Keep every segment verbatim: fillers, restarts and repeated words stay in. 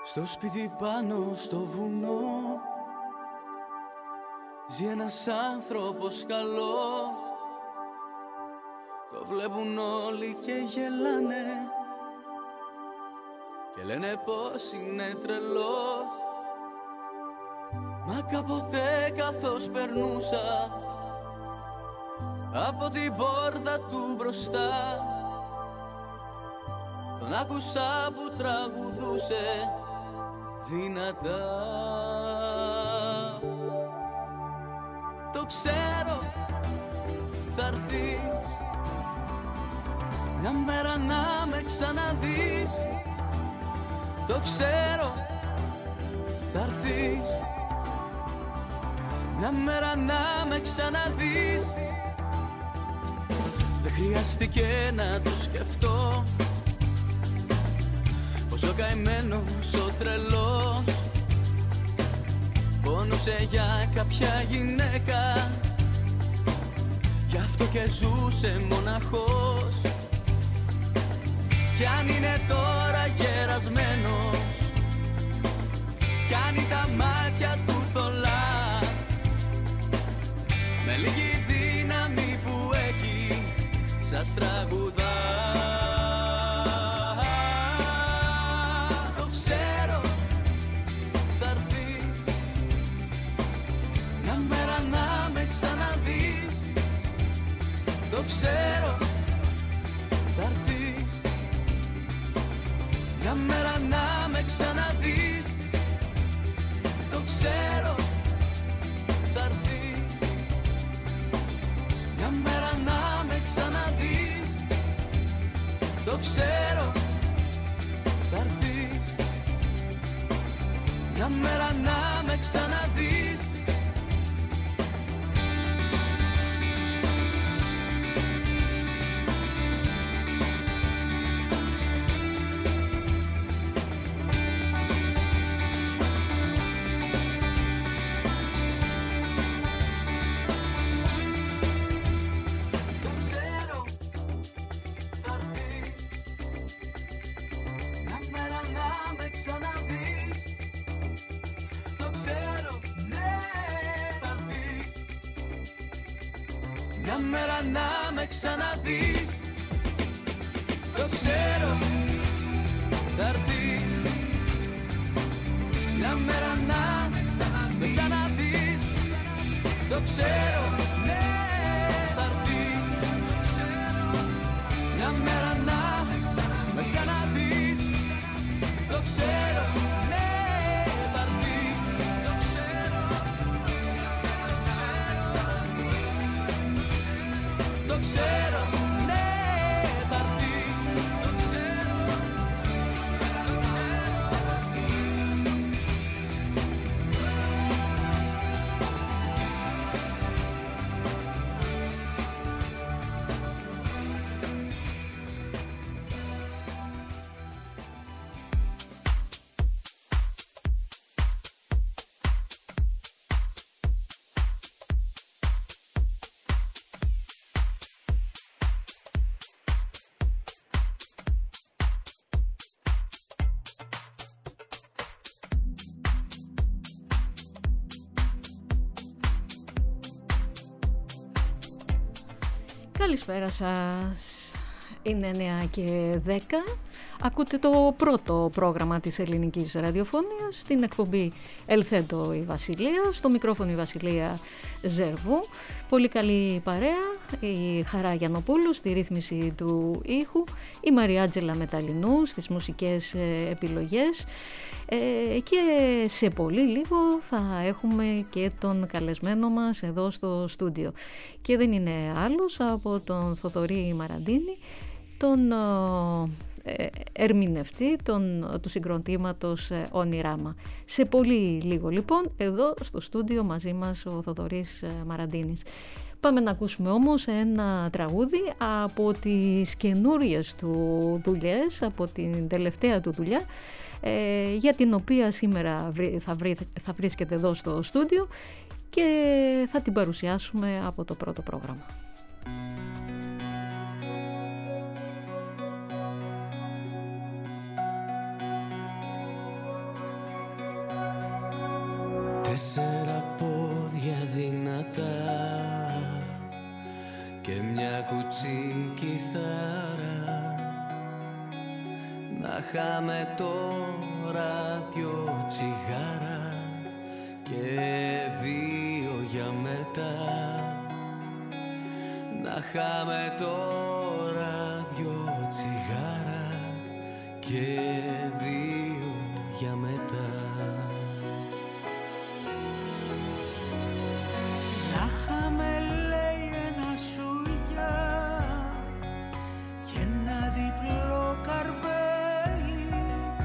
Στο σπίτι πάνω στο βουνό ζει ένας άνθρωπος καλός. Το βλέπουν όλοι και γελάνε και λένε πως είναι τρελός. Μα κάποτε καθώς περνούσα από την πόρτα του μπροστά, τον άκουσα που τραγουδούσε δυνατά. Το ξέρω, θα'ρθείς μια μέρα να με ξαναδείς. Το ξέρω, θα'ρθείς μια μέρα να με ξαναδείς. Δεν χρειάστηκε να το σκεφτώ πως ο καημένος ο τρελός πόνωσε για κάποια γυναίκα, γι' αυτό και ζούσε μοναχός. Κι αν είναι τώρα γερασμένος, κι αν είναι τα μάτια του θολά, με λίγη δύναμη που έχει σας τραγουδά. Το ξέρω, θα'ρθείς μια μέρα να με ξαναδείς. Το ξέρω, θα'ρθείς μια μέρα να με ξαναδείς. Το ξέρω, θα'ρθείς μια μέρα να με ξαναδείς. Το ξέρω, θα'ρθείς μια μέρα να με ξαναδείς. Μια μέρα να με ξαναδείς. Το ξέρω, θα'ρθείς μια μέρα να με ξαναδείς. Το ξέρω, θα'ρθείς μια μέρα να με ξαναδείς. Το ξέρω, το ξέρω, ναι, θα έρθεις. Το ξέρω, το ξέρω, θα Καλησπέρα σας, είναι εννιά και δέκα. Ακούτε το πρώτο πρόγραμμα της ελληνικής ραδιοφωνίας, στην εκπομπή Ελθέντο η Βασιλεία, στο μικρόφωνο η Βασιλεία Ζέρβου. Πολύ καλή παρέα, η Χαρά Γιαννοπούλου στη ρύθμιση του ήχου, η Μαριάτζελα Μεταλλινού στις μουσικές επιλογές. Ε, και σε πολύ λίγο θα έχουμε και τον καλεσμένο μας εδώ στο στούντιο. Και δεν είναι άλλος από τον Θοδωρή Μαραντίνη, τον ε, ερμηνευτή τον, του συγκροτήματος ε, Όνειράμα. Σε πολύ λίγο λοιπόν εδώ στο στούντιο μαζί μας ο Θοδωρής ε, Μαραντίνης. Πάμε να ακούσουμε όμως ένα τραγούδι από τις καινούριες του δουλειές, από την τελευταία του δουλειά, ε, για την οποία σήμερα θα, βρει, θα βρίσκεται εδώ στο στούντιο και θα την παρουσιάσουμε από το πρώτο πρόγραμμα. Τέσσερα πόδια δυνατά και μια κουτσή κιθάρα. Να χάμε τώρα δυο τσιγάρα και δύο για μετά. Να χάμε τώρα δυο τσιγάρα και δύο για μετά. Να χάμε λέει ένα σουγιά και ένα διπλό καρβέλι.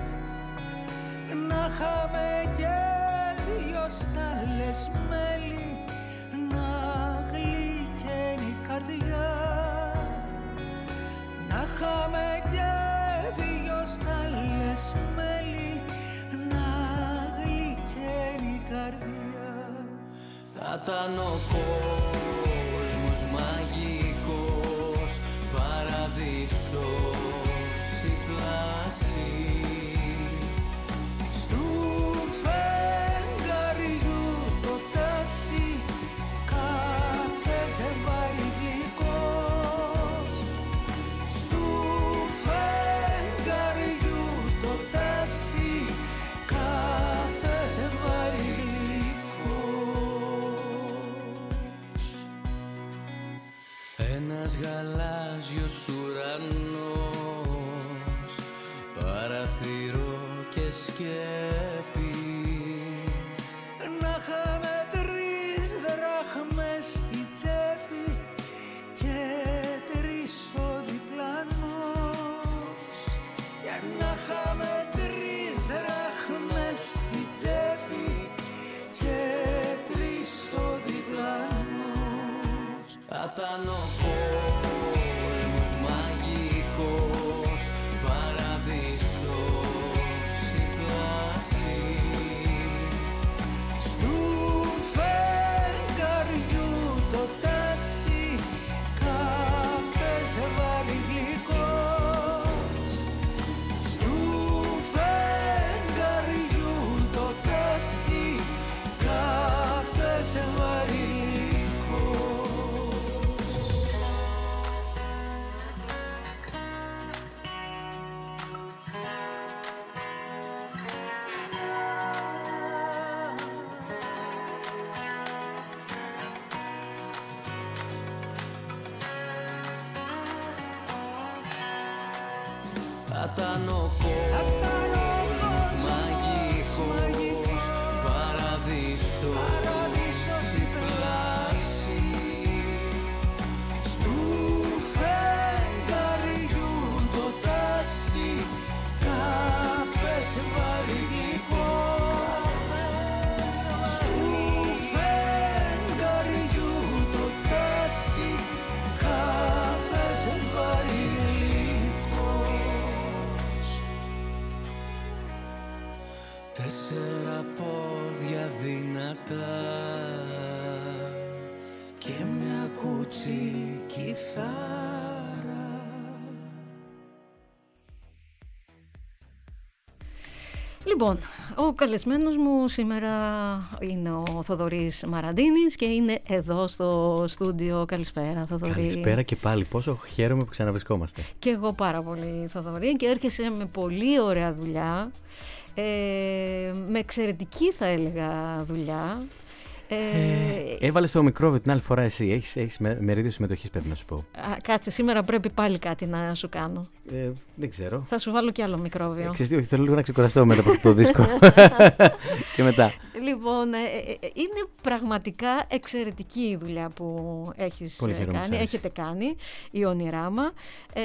Να χάμε και δυο στάλες μέλι να γλυκαίνει η καρδιά. Να χάμε και δυο στάλες μέλι να γλυκαίνει η καρδιά. Θα ήταν ο κόσμος μαγικός, παραδείσος η πλάση. Στου φεγγαριού το τάσι κάθε ζευγάρι γλυκός. Στου φεγγαριού το τάσι κάθε ζευγάρι γλυκός. Ένας γαλάζιος ουρανός, παραθυρό και σκέπη. Να χάμε τρεις δράχμες στη τσέπη και τρεις ο διπλανός. Και να χάμε τρεις δράχμες στη τσέπη και τρεις ο διπλανός. Θα ήταν ο κόσμος μαγικός, παραδείσος η πλάση. Στου φεγγαριού το τάσι κάθε ζευγάρι γλυκός. Στου φεγγαριού το τάσι κάθε ζευγάρι γλυκός. Θα ήταν ο κόσμος μαγικός, παραδείσος η πλάση. Στου φεγγαριού το τάσι κάθε ζευγάρι γλυκός. Στου φεγγαριού το τάσι κάθε ζευγάρι γλυκός. Τέσσερα πόδια δυνατά Και μια κουτσή κιθάρα. Λοιπόν, ο καλεσμένος μου σήμερα είναι ο Θοδωρής Μαραντίνης και είναι εδώ στο στούντιο. Καλησπέρα, Θοδωρή. Καλησπέρα και πάλι. Πόσο χαίρομαι που ξαναβρισκόμαστε. Και εγώ πάρα πολύ, Θοδωρή, και έρχεσαι με πολύ ωραία δουλειά, ε, με εξαιρετική θα έλεγα δουλειά. Ε, Έβαλες το μικρόβιο την άλλη φορά εσύ. Έχεις, έχεις μερίδιο συμμετοχής, πρέπει να σου πω. Α, κάτσε, σήμερα πρέπει πάλι κάτι να σου κάνω. Ε, δεν ξέρω. Θα σου βάλω κι άλλο μικρόβιο. Ε, ξέρεις, όχι, θέλω λίγο να ξεκουραστώ μετά από αυτό το δίσκο. Και μετά. Λοιπόν, ε, ε, είναι πραγματικά εξαιρετική η δουλειά που έχεις κάνει, έχετε κάνει, η Ονειράμα. Ε,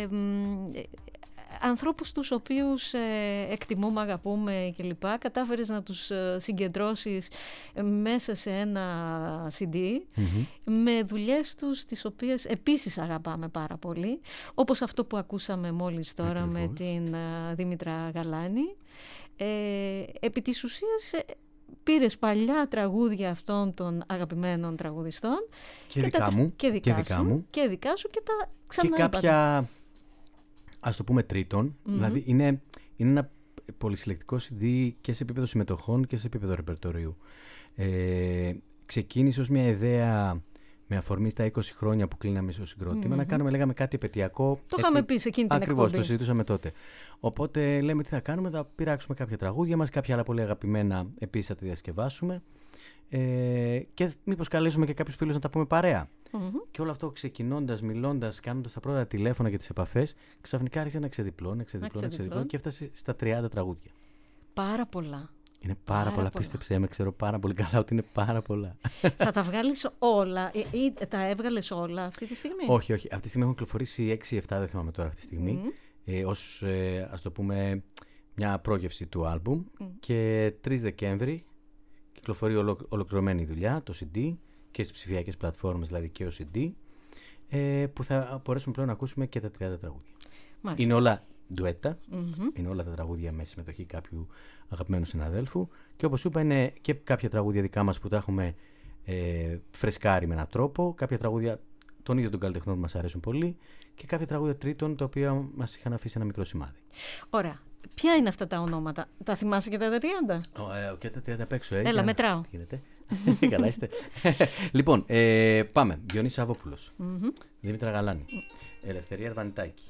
ανθρώπους τους οποίους ε, εκτιμούμε, αγαπούμε κλπ. Κατάφερες να τους ε, συγκεντρώσεις μέσα σε ένα σι ντι mm-hmm. με δουλειές τους τις οποίες επίσης αγαπάμε πάρα πολύ, όπως αυτό που ακούσαμε μόλις τώρα. Ακριβώς. Με την ε, Δήμητρα Γαλάνη. Ε, επί της ουσίας ε, πήρες παλιά τραγούδια αυτών των αγαπημένων τραγουδιστών και, και δικά τα, μου και δικά, και δικά σου, μου και δικά σου και τα ξανά και κάποια, ας το πούμε, τρίτον. Mm-hmm. Δηλαδή είναι, είναι ένα πολυσυλλεκτικό σι ντι και σε επίπεδο συμμετοχών και σε επίπεδο ρεπερτορίου. Ε, ξεκίνησε ως μια ιδέα με αφορμή στα είκοσι χρόνια που κλείναμε στο συγκρότημα, mm-hmm. να κάνουμε, λέγαμε, κάτι επαιτειακό. Το έτσι, είχαμε πει σε εκείνη την ακριβώς, εκπομπή. Το συζητούσαμε τότε. Οπότε λέμε τι θα κάνουμε, θα πειράξουμε κάποια τραγούδια μας, κάποια άλλα πολύ αγαπημένα επίσης θα τα διασκευάσουμε. Ε, και μήπως καλέσουμε και κάποιους φίλους να τα πούμε παρέα. Mm-hmm. Και όλο αυτό ξεκινώντας, μιλώντας, κάνοντας τα πρώτα τηλέφωνα και τις επαφές, ξαφνικά άρχισε να ξεδιπλώνει, ξεδιπλώνει, ξεδιπλώνει και έφτασε στα τριάντα τραγούδια. Πάρα πολλά. Είναι πάρα, πάρα πολλά, πολλά, πίστεψέ με, ξέρω πάρα πολύ καλά ότι είναι πάρα πολλά. Θα τα βγάλεις όλα ή, ή τα έβγαλες όλα αυτή τη στιγμή? Όχι, όχι. Αυτή τη στιγμή έχουν κυκλοφορήσει έξι εφτά, δεν θυμάμαι τώρα αυτή τη στιγμή, mm. ε, ως, ε, ας το πούμε, μια πρόγευση του άλμπουμ. Mm. Και τρεις Δεκέμβρη κυκλοφορεί ολο, ολοκληρωμένη η δουλειά, το σι ντι, και στις ψηφιακές πλατφόρμες, δηλαδή και ο σι ντι, ε, που θα μπορέσουμε πλέον να ακούσουμε και τα τριάντα τραγούδια. Μάλιστα. Είναι όλα ντουέτα, mm-hmm. είναι όλα τα τραγούδια με συμμετοχή κάποιου αγαπημένου συναδέλφου, και όπως σου είπα είναι και κάποια τραγούδια δικά μας που τα έχουμε ε, φρεσκάρει με έναν τρόπο, κάποια τραγούδια των ίδιων των καλλιτεχνών που μας αρέσουν πολύ και κάποια τραγούδια τρίτων τα οποία μας είχαν αφήσει ένα μικρό σημάδι. Ωραία. Ποια είναι αυτά τα ονόματα? Τα θυμάσαι και τα τριάντα? Oh, ε, και τα τριάντα απ' έξω, ε. Έλα, μετράω. Τι γίνεται? Καλά είστε. Λοιπόν, ε, πάμε. Διονύσης Σαββόπουλος, mm-hmm. Δήμητρα Γαλάνη, mm. Ελευθερία Αρβανιτάκη,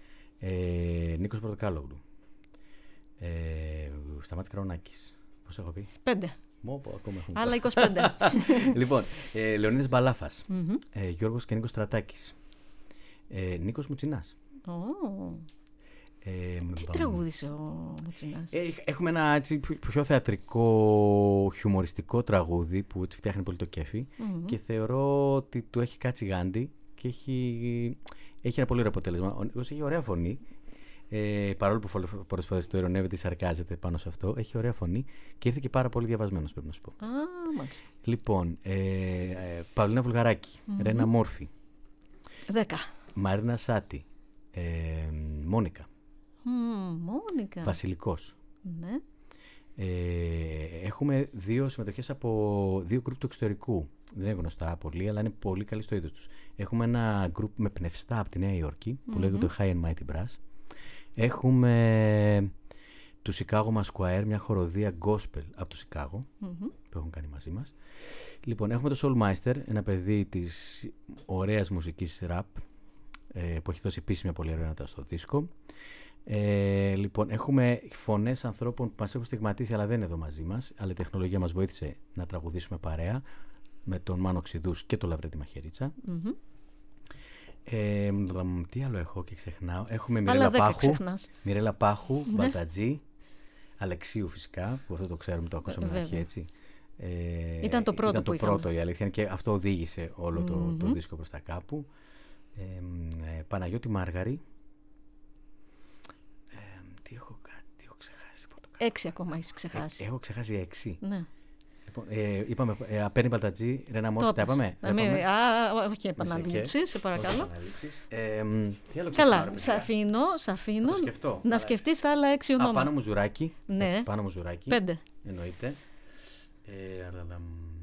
ε, Νίκος Πορτοκάλογλου, ε, Σταμάτης Καρονάκης. Πώς έχω πει? Πέντε. Μόπο, ακόμα έχουμε. Άλλα είκοσι πέντε. Λοιπόν, ε, Λεωνίδας Μπαλάφας, mm-hmm. ε, Γιώργος και Νίκος Στρατάκης, ε, Νίκος Μουτσινάς. Oh. Ε, Τι τραγούδισε ο Μουτσινάς? Ε, έχουμε ένα έτσι, πιο θεατρικό, χιουμοριστικό τραγούδι που φτιάχνει πολύ το κέφι, mm-hmm. και θεωρώ ότι του έχει κάτσει γάντι και έχει, έχει ένα πολύ ωραίο αποτέλεσμα. Ο Νίκος έχει ωραία φωνή, ε, παρόλο που πολλές φορές το ειρωνεύεται ή σαρκάζεται πάνω σε αυτό, έχει ωραία φωνή και ήρθε και πάρα πολύ διαβασμένος, πρέπει να σου πω. Ah, μάλιστα. Λοιπόν, ε, ε, Παυλίνα Βουλγαράκη, mm-hmm. Ρένα Μόρφη, δέκα. Μαρίνα Σάτη, ε, Μόνικα. Mm, Μόνικα. Βασιλικός. Ναι. Ε, έχουμε δύο συμμετοχές από δύο γκρουπ του εξωτερικού. Δεν είναι γνωστά πολύ, αλλά είναι πολύ καλοί στο είδος τους. Έχουμε ένα γκρουπ με πνευστά από τη Νέα Υόρκη που mm-hmm. λέγεται High and Mighty Brass. Έχουμε του Chicago Masquire, μια χοροδία gospel από το Chicago, mm-hmm. που έχουν κάνει μαζί μας. Λοιπόν, έχουμε το Soulmeister, ένα παιδί της ωραίας μουσικής rap, ε, που έχει δώσει επίσης μια πολύ ωραία νότα στο δίσκο. Ε, λοιπόν, έχουμε φωνές ανθρώπων που μας έχουν στιγματίσει αλλά δεν είναι εδώ μαζί μας, αλλά η τεχνολογία μας βοήθησε να τραγουδήσουμε παρέα με τον Μάνο Ξηδούς και τον Λαβρέντη Μαχαιρίτσα. Mm-hmm. Ε, τι άλλο έχω και ξεχνάω? Έχουμε Μιρέλα Πάχου, Μιρέλα Πάχου, Μπατατζή, Αλεξίου φυσικά, που αυτό το ξέρουμε, το ακούσαμε στην αρχή, έτσι. Ε, ήταν το πρώτο, ήταν το που πρώτο η αλήθεια, και αυτό οδήγησε όλο το, mm-hmm. το δίσκο προς τα κάπου. Ε, ε, Παναγιώτη Μάργαρη. Τι έχω, τι έχω ξεχάσει? Έξι ακόμα έχεις ξεχάσει. Ε, έχω ξεχάσει έξι. Ναι. Λοιπόν, ε, είπαμε, ε, Απέρνη Μπαλτατζή, Ρένα Μόρφη, τα είπαμε? Α, όχι επαναλήψεις, σε παρακαλώ. Ε, τι άλλο Καλά, σ' αφήνω, σ' αφήνω να, να σκεφτείς τα άλλα έξι ονόματα. Α, Πάνο Μουζουράκη. Ναι. Έτσι, Πάνο Μουζουράκη. Πέντε. Εννοείται. Ε, αλλά...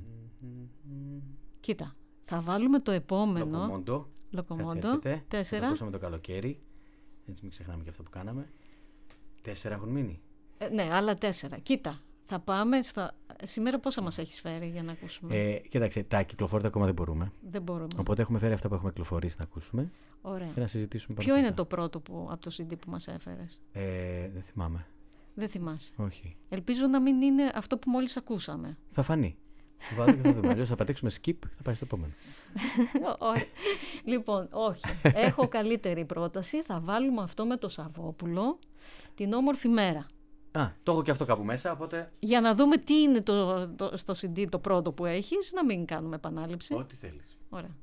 Κοίτα, θα βάλουμε το επόμενο. Λοκομόντο. Λοκομόντο. Τέσσερα. Το ακούσαμε το καλοκαίρι. Έτσι μην ξεχνάμε και αυτό που κάναμε. Τέσσερα έχουν μείνει. Ε, ναι, άλλα τέσσερα. Κοίτα, θα πάμε στα... Σήμερα πόσα μας έχεις φέρει για να ακούσουμε? Ε, κοίταξε, τα κυκλοφόρητα ακόμα δεν μπορούμε. Δεν μπορούμε. Οπότε έχουμε φέρει αυτά που έχουμε κυκλοφορήσει να ακούσουμε. Ωραία. Και να συζητήσουμε. Ποιο είναι το πρώτο που, από το σι ντι που μας έφερες? Ε, δεν θυμάμαι. Δεν θυμάσαι? Όχι. Ελπίζω να μην είναι αυτό που μόλις ακούσαμε. Θα φανεί. Θα βάλω και θα δούμε. Αλλιώς θα πατήξουμε skip, θα πάει στο επόμενο. Λοιπόν, όχι. Έχω καλύτερη πρόταση. Θα βάλουμε αυτό με το Σαββόπουλο, την όμορφη μέρα. Α, το έχω και αυτό κάπου μέσα, οπότε... Για να δούμε τι είναι το, το, στο σι ντι το πρώτο που έχεις, να μην κάνουμε επανάληψη. Ό,τι θέλεις. Ωραία.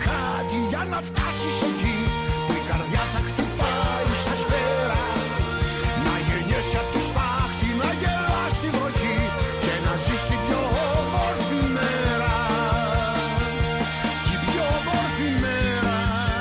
κάτι για να φτάσεις εκεί που η καρδιά θα χτυπάει σαν σφαίρα. Να γεννιέσαι απ' τη στάχτη, να γελάς στη βροχή και να ζεις την πιο όμορφη μέρα. Την πιο όμορφη μέρα.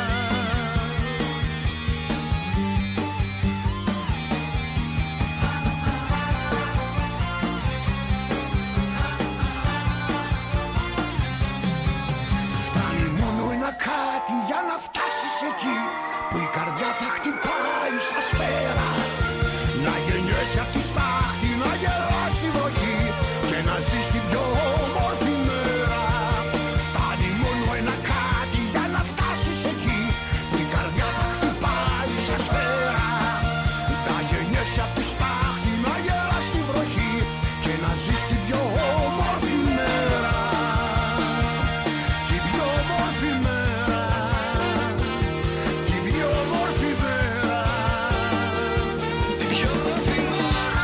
Φτάνει μόνο ένα κάτι για να φτάσεις εκεί που η καρδιά θα χτυπάει σαν σφαίρα. Να γεννιέσαι απ' τη στάχτη, να γελάς στη βροχή και να ζεις την πιο όμορφη μέρα. Φτάνει μόνο ένα κάτι για να φτάσεις εκεί που η καρδιά θα χτυπάει σαν σφαίρα. Να γεννιέσαι απ' τη στάχτη, να γελάς στη βροχή και να ζεις την πιο όμορφη μέρα. Την πιο όμορφη μέρα. Την πιο όμορφη μέρα. Την πιο όμορφη μέρα.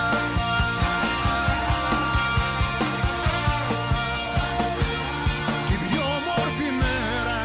Την πιο όμορφη μέρα.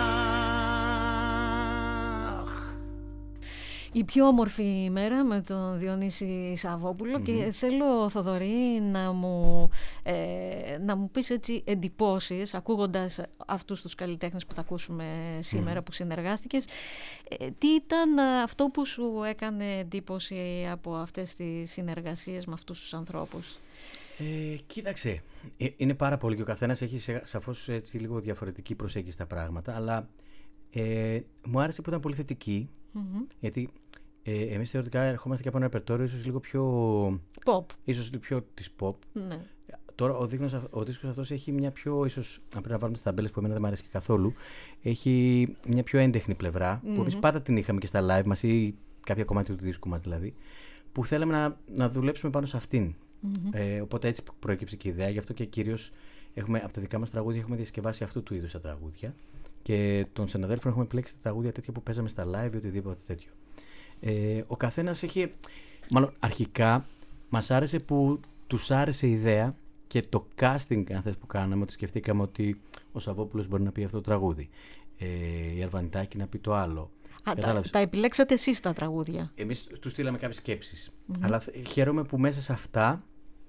Η πιο όμορφη ημέρα με τον Διονύση Σαββόπουλο και θέλω, Θοδωρή, να μου, ε, να μου πεις έτσι εντυπώσεις ακούγοντας αυτούς τους καλλιτέχνες που θα ακούσουμε σήμερα που συνεργάστηκες. Ε, τι ήταν αυτό που σου έκανε εντύπωση από αυτές τις συνεργασίες με αυτούς τους ανθρώπους? Ε, κοίταξε, ε, είναι πάρα πολύ και ο καθένας έχει σε- σαφώς έτσι λίγο διαφορετική προσέγγιση στα πράγματα, αλλά ε, μου άρεσε που ήταν πολύ θετική, γιατί ε, εμείς θεωρητικά ερχόμαστε και από ένα ρεπερτόριο ίσως λίγο πιο, Pop. ίσως λίγο πιο της pop. Ναι. Τώρα ο, δείχνος, ο δίσκος αυτός έχει μια πιο, ίσως, αν πρέπει να βάλουμε τις ταμπέλες που εμένα δεν μου αρέσει και καθόλου, έχει μια πιο έντεχνη πλευρά, που εμείς πάντα την είχαμε και στα live μας ή κάποια κομμάτια του δίσκου μας δηλαδή, που θέλαμε να, να δουλέψουμε πάνω σε αυτήν. Ε, οπότε έτσι προέκυψε και η ιδέα, γι' αυτό και κυρίως έχουμε, από τα δικά μας τραγούδια έχουμε διασκευάσει αυτού του είδους τα τραγούδια και των συναδέλφων έχουμε επιλέξει τα τραγούδια τέτοια που παίζαμε στα live ή οτιδήποτε τέτοιο. Ε, ο καθένας έχει, μάλλον αρχικά μας άρεσε που τους άρεσε η ιδέα και το casting, αν θες, που κάναμε, ότι σκεφτήκαμε ότι ο Σαββόπουλος μπορεί να πει αυτό το τραγούδι, ε, η Αρβανιτάκη να πει το άλλο. Α, τα, τα επιλέξατε εσείς τα τραγούδια? Εμείς τους στείλαμε κάποιες σκέψεις. Mm-hmm. Αλλά χαίρομαι που μέσα σε αυτά,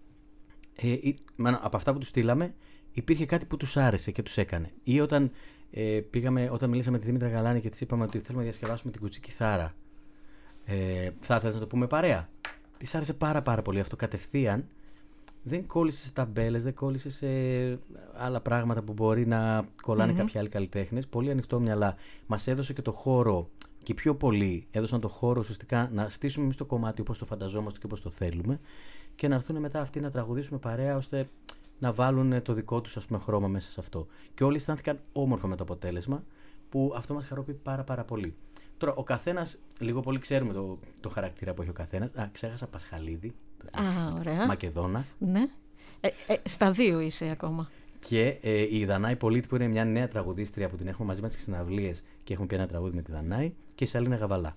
ε, ή, μάλλον, από αυτά που τους στείλαμε, υπήρχε κάτι που τους άρεσε και τους έκανε. Ή όταν, ε, πήγαμε, όταν μιλήσαμε με τη Δήμητρα Γαλάνη και της είπαμε ότι θέλουμε να διασκευάσουμε την Κουτσή Κιθάρα. Ε, θα ήθελες να το πούμε παρέα? Της άρεσε πάρα πάρα πολύ αυτό κατευθείαν. Δεν κόλλησε σε ταμπέλες, δεν κόλλησε σε άλλα πράγματα που μπορεί να κολλάνε mm-hmm. κάποιοι άλλοι καλλιτέχνες. Πολύ ανοιχτό μυαλά. Μας έδωσε και το χώρο, και πιο πολύ έδωσαν το χώρο ουσιαστικά να στήσουμε εμείς το κομμάτι όπως το φανταζόμαστε και όπως το θέλουμε και να έρθουν μετά αυτοί να τραγουδήσουμε παρέα ώστε να βάλουν το δικό τους, ας πούμε, χρώμα μέσα σε αυτό. Και όλοι αισθάνθηκαν όμορφα με το αποτέλεσμα, που αυτό μας χαροποιεί πάρα πάρα πολύ. Τώρα, ο καθένας, λίγο πολύ ξέρουμε το, το χαρακτήρα που έχει ο καθένας. Α, ξέχασα Πασχαλίδη. Α, ωραία. Μακεδόνα. Ναι. Ε, ε, στα δύο είσαι ακόμα. Και ε, η Δανάη Πολίτη, που είναι μια νέα τραγουδίστρια που την έχουμε μαζί μας στις συναυλίες και έχουμε πει ένα τραγούδι με τη Δανάη, και η Σαλίνα Γαβαλά.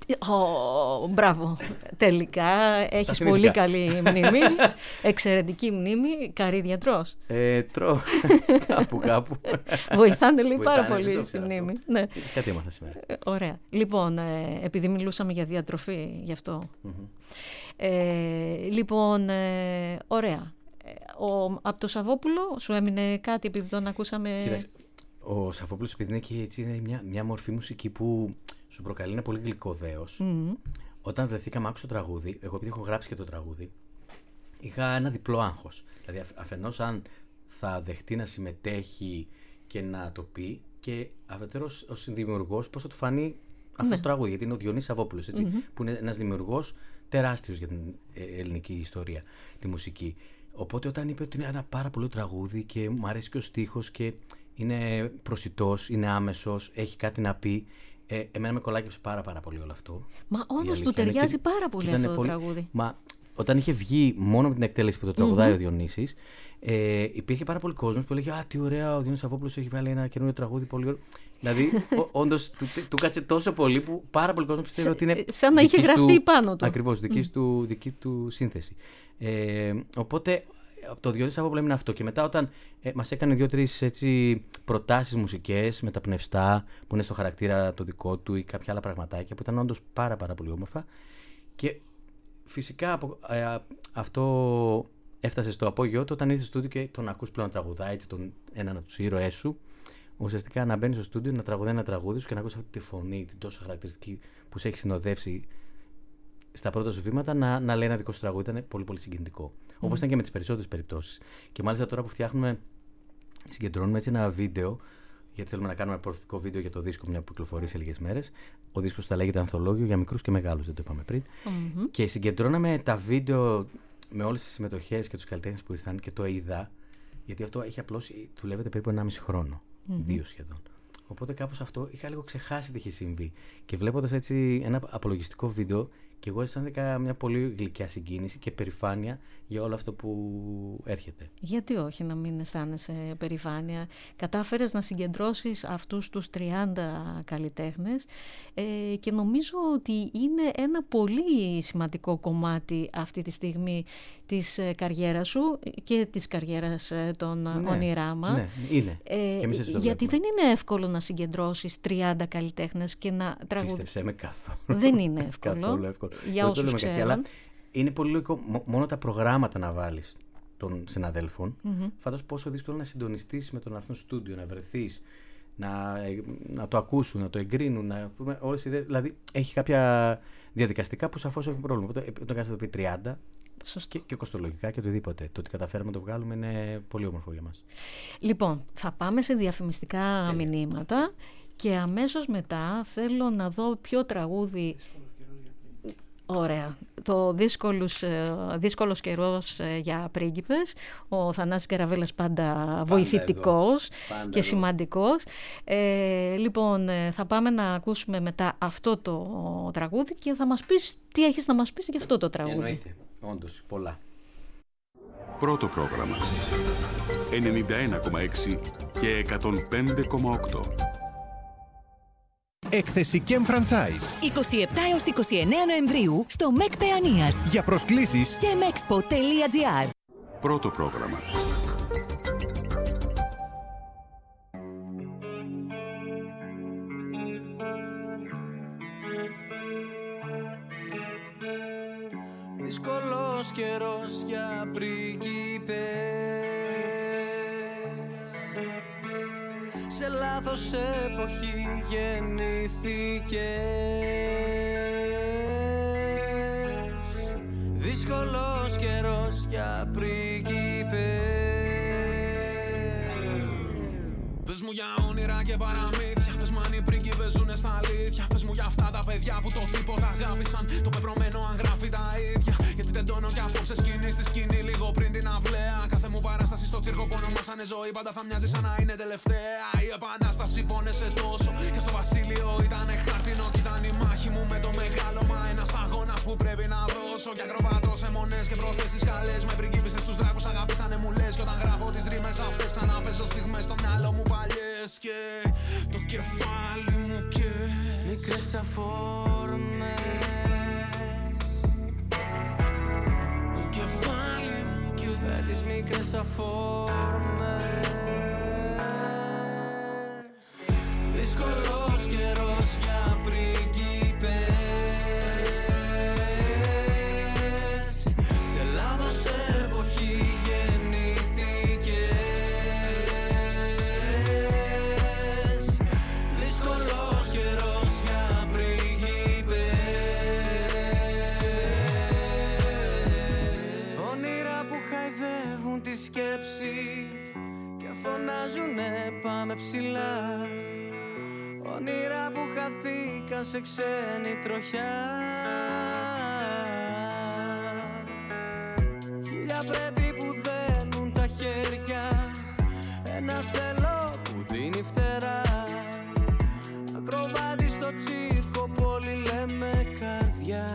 Oh, μπράβο. Τελικά έχεις πολύ καλή μνήμη. Εξαιρετική μνήμη. Καρύδια τρως? Ε, τρώω. κάπου κάπου. Βοηθάνε λέει πάρα πολύ στη μνήμη. Ναι. Κάτι έμαθα σήμερα. Ε, ωραία. Λοιπόν, ε, επειδή μιλούσαμε για διατροφή, γι' αυτό. Mm-hmm. Ε, λοιπόν, ε, ωραία. Ο, από το Σαββόπουλο σου έμεινε κάτι επειδή τον ακούσαμε? Κοίταξε, ο Σαββόπουλος, επειδή είναι και έτσι, είναι μια, μια μορφή μουσική που σου προκαλεί ένα πολύ γλυκό δέος. Mm. Όταν βρεθήκαμε, άκουσα το τραγούδι, εγώ επειδή έχω γράψει και το τραγούδι, είχα ένα διπλό άγχος. Δηλαδή, αφενός αν θα δεχτεί να συμμετέχει και να το πει, και αφετέρου ως συνδημιουργός πώς θα του φανεί αυτό ναι. το τραγούδι. Γιατί είναι ο Διονύσης Σαββόπουλος, έτσι, mm-hmm. που είναι ένας δημιουργός τεράστιος για την ελληνική ιστορία, τη μουσική. Οπότε όταν είπε ότι είναι ένα πάρα πολύ τραγούδι και μου αρέσει και ο στίχος και είναι προσιτός, είναι άμεσος, έχει κάτι να πει, ε, εμένα με κολλάκεψε πάρα πάρα πολύ όλο αυτό. Μα όντως του ταιριάζει και, πάρα πολύ αυτό το πολύ, τραγούδι. Μα όταν είχε βγει μόνο με την εκτέλεση που το τραγουδάει mm-hmm. ο Διονύσης, ε, υπήρχε πάρα πολύ κόσμος που έλεγε «Α, τι ωραία, ο Διονύσης Σαββόπουλος έχει βάλει ένα καινούριο τραγούδι, πολύ ωραίο». Δηλαδή, όντως του, του κάτσε τόσο πολύ που πάρα πολύ κόσμος πιστεύει ότι είναι. Σαν να είχε γραφτεί του, πάνω του. Ακριβώς, δική, mm. του, δική του σύνθεση. Ε, οπότε από το Διονύση Σαββόπουλο έμεινε αυτό. Και μετά όταν ε, μας έκανε δύο-τρεις προτάσεις μουσικές με τα πνευστά που είναι στο χαρακτήρα το δικό του ή κάποια άλλα πραγματάκια που ήταν όντως πάρα, πάρα πολύ όμορφα. Και φυσικά ε, αυτό έφτασε στο απόγειό του όταν ήρθε στο στούντιο και τον ακούς πλέον τραγουδάει, έτσι, τον, έναν από τους ήρωές σου. Ουσιαστικά να μπαίνει στο στούντιο, να τραγουδάει ένα τραγούδι σου και να ακούσει αυτή τη φωνή, την τόσο χαρακτηριστική που σε έχει συνοδεύσει στα πρώτα σου βήματα, να, να λέει ένα δικό σου τραγούδι. Ήταν πολύ, πολύ συγκινητικό. Mm. Όπως ήταν και με τις περισσότερες περιπτώσεις. Και μάλιστα τώρα που φτιάχνουμε, συγκεντρώνουμε έτσι ένα βίντεο, γιατί θέλουμε να κάνουμε ένα προωθητικό βίντεο για το δίσκο, μια που κυκλοφορεί σε λίγες μέρες. Ο δίσκος θα λέγεται Ανθολόγιο για μικρούς και μεγάλους, δεν το είπαμε πριν. Mm-hmm. Και συγκεντρώναμε τα βίντεο με όλες τις συμμετοχές και τους καλλιτέχνες που ήρθαν και το είδα, γιατί αυτό έχει απλώσει, δουλεύεται περίπου ενάμιση χρόνο. Mm-hmm. Δύο σχεδόν. Οπότε κάπως αυτό είχα λίγο ξεχάσει τι είχε συμβεί. Και βλέποντας έτσι ένα απολογιστικό βίντεο, και εγώ αισθάνθηκα μια πολύ γλυκιά συγκίνηση και περηφάνεια για όλο αυτό που έρχεται. Γιατί όχι να μην αισθάνεσαι περηφάνεια? Κατάφερες να συγκεντρώσεις αυτούς τους τριάντα καλλιτέχνες ε, και νομίζω ότι είναι ένα πολύ σημαντικό κομμάτι αυτή τη στιγμή της καριέρας σου και της καριέρας των ναι, Ονειράμα. Ναι, είναι. Ε, και γιατί βλέπουμε. Δεν είναι εύκολο να συγκεντρώσεις τριάντα καλλιτέχνες και να τραγουδήσεις. Πίστεψέ με, καθόλου. Δεν είναι εύκολο. Καθόλου εύκολο. Για όσους ξέρουν. Αλλά είναι πολύ λογικό μόνο τα προγράμματα να βάλεις των συναδέλφων. Mm-hmm. Φαντάζομαι πόσο δύσκολο να συντονιστείς με τον αρθρό στούντιο, να βρεθείς, να, να το ακούσουν, να το εγκρίνουν, να πούμε όλες τις ιδέες. Δηλαδή έχει κάποια διαδικαστικά που σαφώς έχουν πρόβλημα. Όταν κάνεις το πει τριάντα και, και κοστολογικά και οτιδήποτε. Το ότι καταφέραμε να το βγάλουμε είναι πολύ όμορφο για μας. Λοιπόν, θα πάμε σε διαφημιστικά ε, μηνύματα και αμέσως μετά θέλω να δω ποιο τραγούδι. Ωραία. Το δύσκολος, δύσκολος καιρός για πρίγκιπες. Ο Θανάσης Καραβέλας πάντα, πάντα βοηθητικός πάντα και εδώ. Σημαντικός. Ε, λοιπόν, θα πάμε να ακούσουμε μετά αυτό το τραγούδι και θα μας πεις τι έχεις να μας πεις για αυτό το τραγούδι. Εννοείται. Όντως, πολλά. Πρώτο πρόγραμμα. ενενήντα ένα κόμμα έξι και εκατόν πέντε κόμμα οκτώ. Έκθεση Kem Franchise. είκοσι επτά έως είκοσι εννέα Νοεμβρίου στο ΜΕΚ Παιανίας. Για προσκλήσεις kemexpo τελεία gr. Πρώτο πρόγραμμα. Δύσκολος καιρός για πρίγκιπες, σε λάθος εποχή γεννήθηκες. Δύσκολος καιρός για πρίγκιπες. Πες μου για όνειρα και παραμύθια. Πες μου αν οι πρίγκιπες ζουνε στα αλήθεια. Πες μου για αυτά τα παιδιά που το τίποτα αγάπησαν. Το πεπρωμένο αν γράφει τα ίδια. Γιατί τεντώνω κι απόψε σκηνή στη σκηνή λίγο πριν την αυλαία. Κάθε μου παράσταση στο τσίρκο που ονομάσανε ζωή πάντα θα μοιάζει σαν να είναι τελευταία. Η επανάσταση πόνεσε τόσο και στο βασίλειο ήταν χάρτινο. Κι ήταν η μάχη μου με το μεγάλωμα. Ένας αγώνας που πρέπει να δώσω. Κι ακροβατώ σε μονές και προθέσεις καλές. Με πριγκίπισσες στους δράκους αγαπήσανε μου λες. Κι όταν γράφω τις ρήμες αυτές ξαναπέζω στιγμές στο μυαλό μου παλιές. Και το κεφάλι μου και μικρές αφόρμες. Το κεφάλι μου και τις μικρές αφόρμες. Δύσκολος καιρός για πριγκίπες, σε λάθος εποχή γεννήθηκες. Δύσκολος καιρός για πριγκίπες. Όνειρα που χαϊδεύουν τη σκέψη και φωνάζουνε πάμε ψηλά. Όνειρα που χαθήκαν σε ξένη τροχιά. Χίλια πρέπει που δένουν τα χέρια. Ένα θέλω που δίνει φτερά. Ακροβάτη στο τσίρκο πολύ λέμε καρδιά.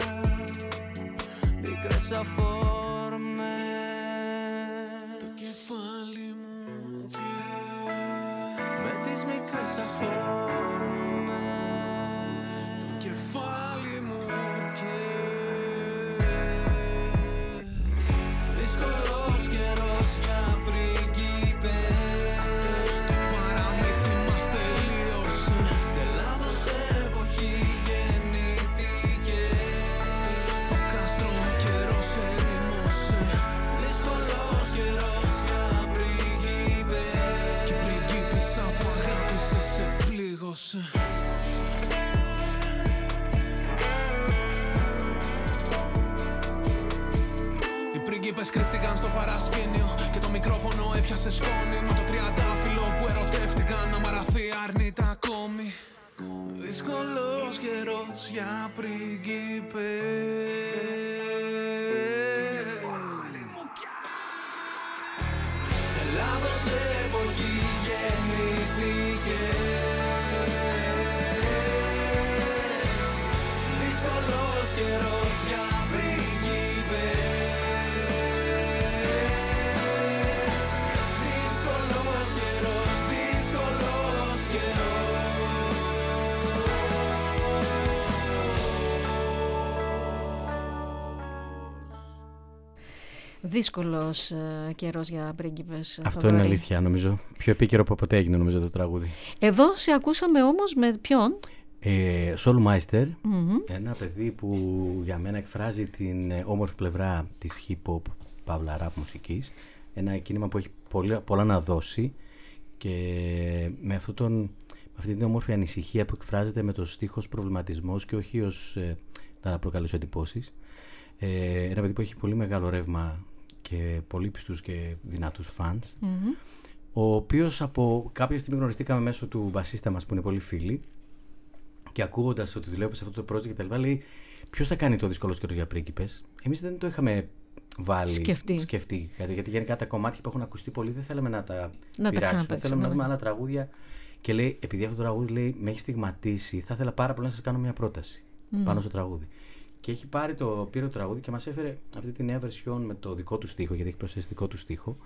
Μικρές αφόρμες. Το κεφάλι μου και με τις μικρές αφόρμες. Το κεφάλι μου και δύσκολος και Αιώνες κρύφτηκαν στο παρασκήνιο και το μικρόφωνο έπιασε σκόνη. Μα το τριαντάφυλλο που ερωτεύτηκαν να μαραθεί αρνείται ακόμη. Δύσκολος καιρός για πριγκίπες. Σε λάθος εποχή γεννήθηκες. Δύσκολος καιρός για πριγκίπες. Δύσκολος καιρός, δύσκολος καιρός. Δύσκολος uh, καιρός για πρίγκιπες. Αυτό Θοδωρή. είναι αλήθεια, νομίζω. Πιο επίκαιρο από ποτέ έγινε, νομίζω, το τραγούδι. Εδώ σε ακούσαμε όμως με ποιον? Ε, Soulmeister, Mm-hmm. ένα παιδί που για μένα εκφράζει την ε, όμορφη πλευρά της hip-hop, παύλα rap μουσικής. Ένα κίνημα που έχει πολλά, πολλά να δώσει και με, αυτό τον, με αυτή την όμορφη ανησυχία που εκφράζεται με το στίχος προβληματισμός και όχι ως ε, να προκαλέσω εντυπώσεις. Ε, ένα παιδί που έχει πολύ μεγάλο ρεύμα και πολύ πιστούς και δυνατούς φανς, Mm-hmm. ο οποίος από κάποια στιγμή γνωριστήκαμε μέσω του μπασίστα μας που είναι πολύ φίλοι και ακούγοντας ότι δουλεύω σε αυτό το project και τα λοιπά, λέει ποιος θα κάνει το δύσκολο καιρό για πρίγκιπες. Εμείς δεν το είχαμε βάλει, σκεφτεί, σκεφτεί γιατί γενικά τα κομμάτια που έχουν ακουστεί πολύ δεν θέλαμε να τα να πειράξουμε, τα θέλαμε ναι. να δούμε άλλα τραγούδια και λέει επειδή αυτό το τραγούδι λέει, με έχει στιγματίσει, θα ήθελα πάρα πολύ να σας κάνω μια πρόταση mm. πάνω στο τραγούδι. Και έχει πάρει το, πήρε το τραγούδι και μας έφερε αυτή τη νέα version με το δικό του στίχο, γιατί έχει προσθέσει δικό του στίχο,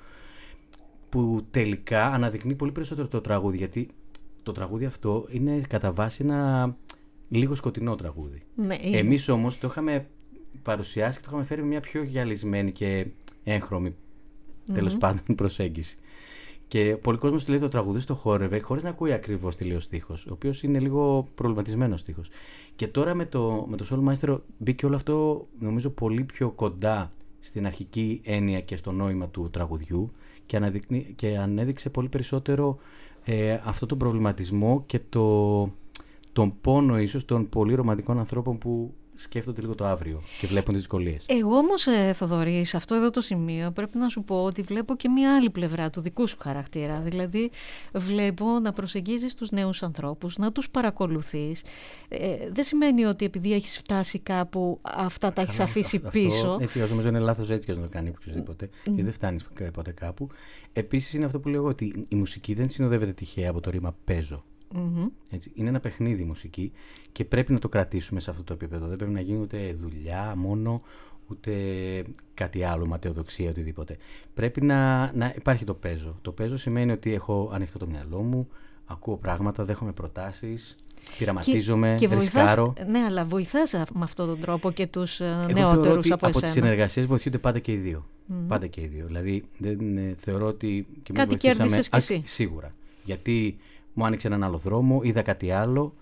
που τελικά αναδεικνύει πολύ περισσότερο το τραγούδι, γιατί το τραγούδι αυτό είναι κατά βάση ένα λίγο σκοτεινό τραγούδι. Ναι, εμείς όμως το είχαμε παρουσιάσει και το είχαμε φέρει με μια πιο γυαλισμένη και έγχρωμη mm-hmm. τέλος πάντων προσέγγιση. Και πολλοί κόσμος του λέει το τραγούδι στο χόρευε χωρίς να ακούει ακριβώς τι λέει ο στίχος, ο οποίος είναι λίγο προβληματισμένος στίχος. Και τώρα με το, με το Soulmeister μπήκε όλο αυτό νομίζω πολύ πιο κοντά στην αρχική έννοια και στο νόημα του τραγουδιού και, αναδεικνύ, και ανέδειξε πολύ περισσότερο ε, αυτό τον προβληματισμό και το, τον πόνο ίσως των πολύ ρομαντικών ανθρώπων που σκέφτονται λίγο το αύριο και βλέπουν τις δυσκολίες. Εγώ όμως, ε, Θοδωρή, σε αυτό εδώ το σημείο πρέπει να σου πω ότι βλέπω και μια άλλη πλευρά του δικού σου χαρακτήρα. Δηλαδή βλέπω να προσεγγίζεις τους νέους ανθρώπους, να τους παρακολουθείς. Ε, δεν σημαίνει ότι επειδή έχεις φτάσει κάπου αυτά τα έχεις αφήσει αυτό, πίσω. Έτσι, νομίζω είναι λάθος έτσι να το κάνει οποιοδήποτε, mm. γιατί δεν φτάνεις ποτέ κάπου. Επίσης είναι αυτό που λέω ότι η μουσική δεν συνοδεύεται τυχαία από το ρήμα παίζω. Mm-hmm. Έτσι, είναι ένα παιχνίδι η μουσική και πρέπει να το κρατήσουμε σε αυτό το επίπεδο. Δεν πρέπει να γίνει ούτε δουλειά μόνο, ούτε κάτι άλλο, ματαιοδοξία, οτιδήποτε. Πρέπει να, να υπάρχει το παίζω. Το παίζω σημαίνει ότι έχω ανοιχτό το μυαλό μου, ακούω πράγματα, δέχομαι προτάσεις, πειραματίζομαι, και, και ρισκάρω. Βοηθάς, ναι, αλλά βοηθάς με αυτόν τον τρόπο και τους Εγώ νεότερους από από εσένα. τις συνεργασίες βοηθούνται πάντα και οι δύο. Mm-hmm. Πάντα και οι δύο. Δηλαδή δεν, ε, θεωρώ ότι και εμείς κάτι βοηθήσαμε. κέρδισες κι εσύ. Α, σίγουρα. Γιατί μου άνοιξε έναν άλλο δρόμο, είδα κάτι άλλο.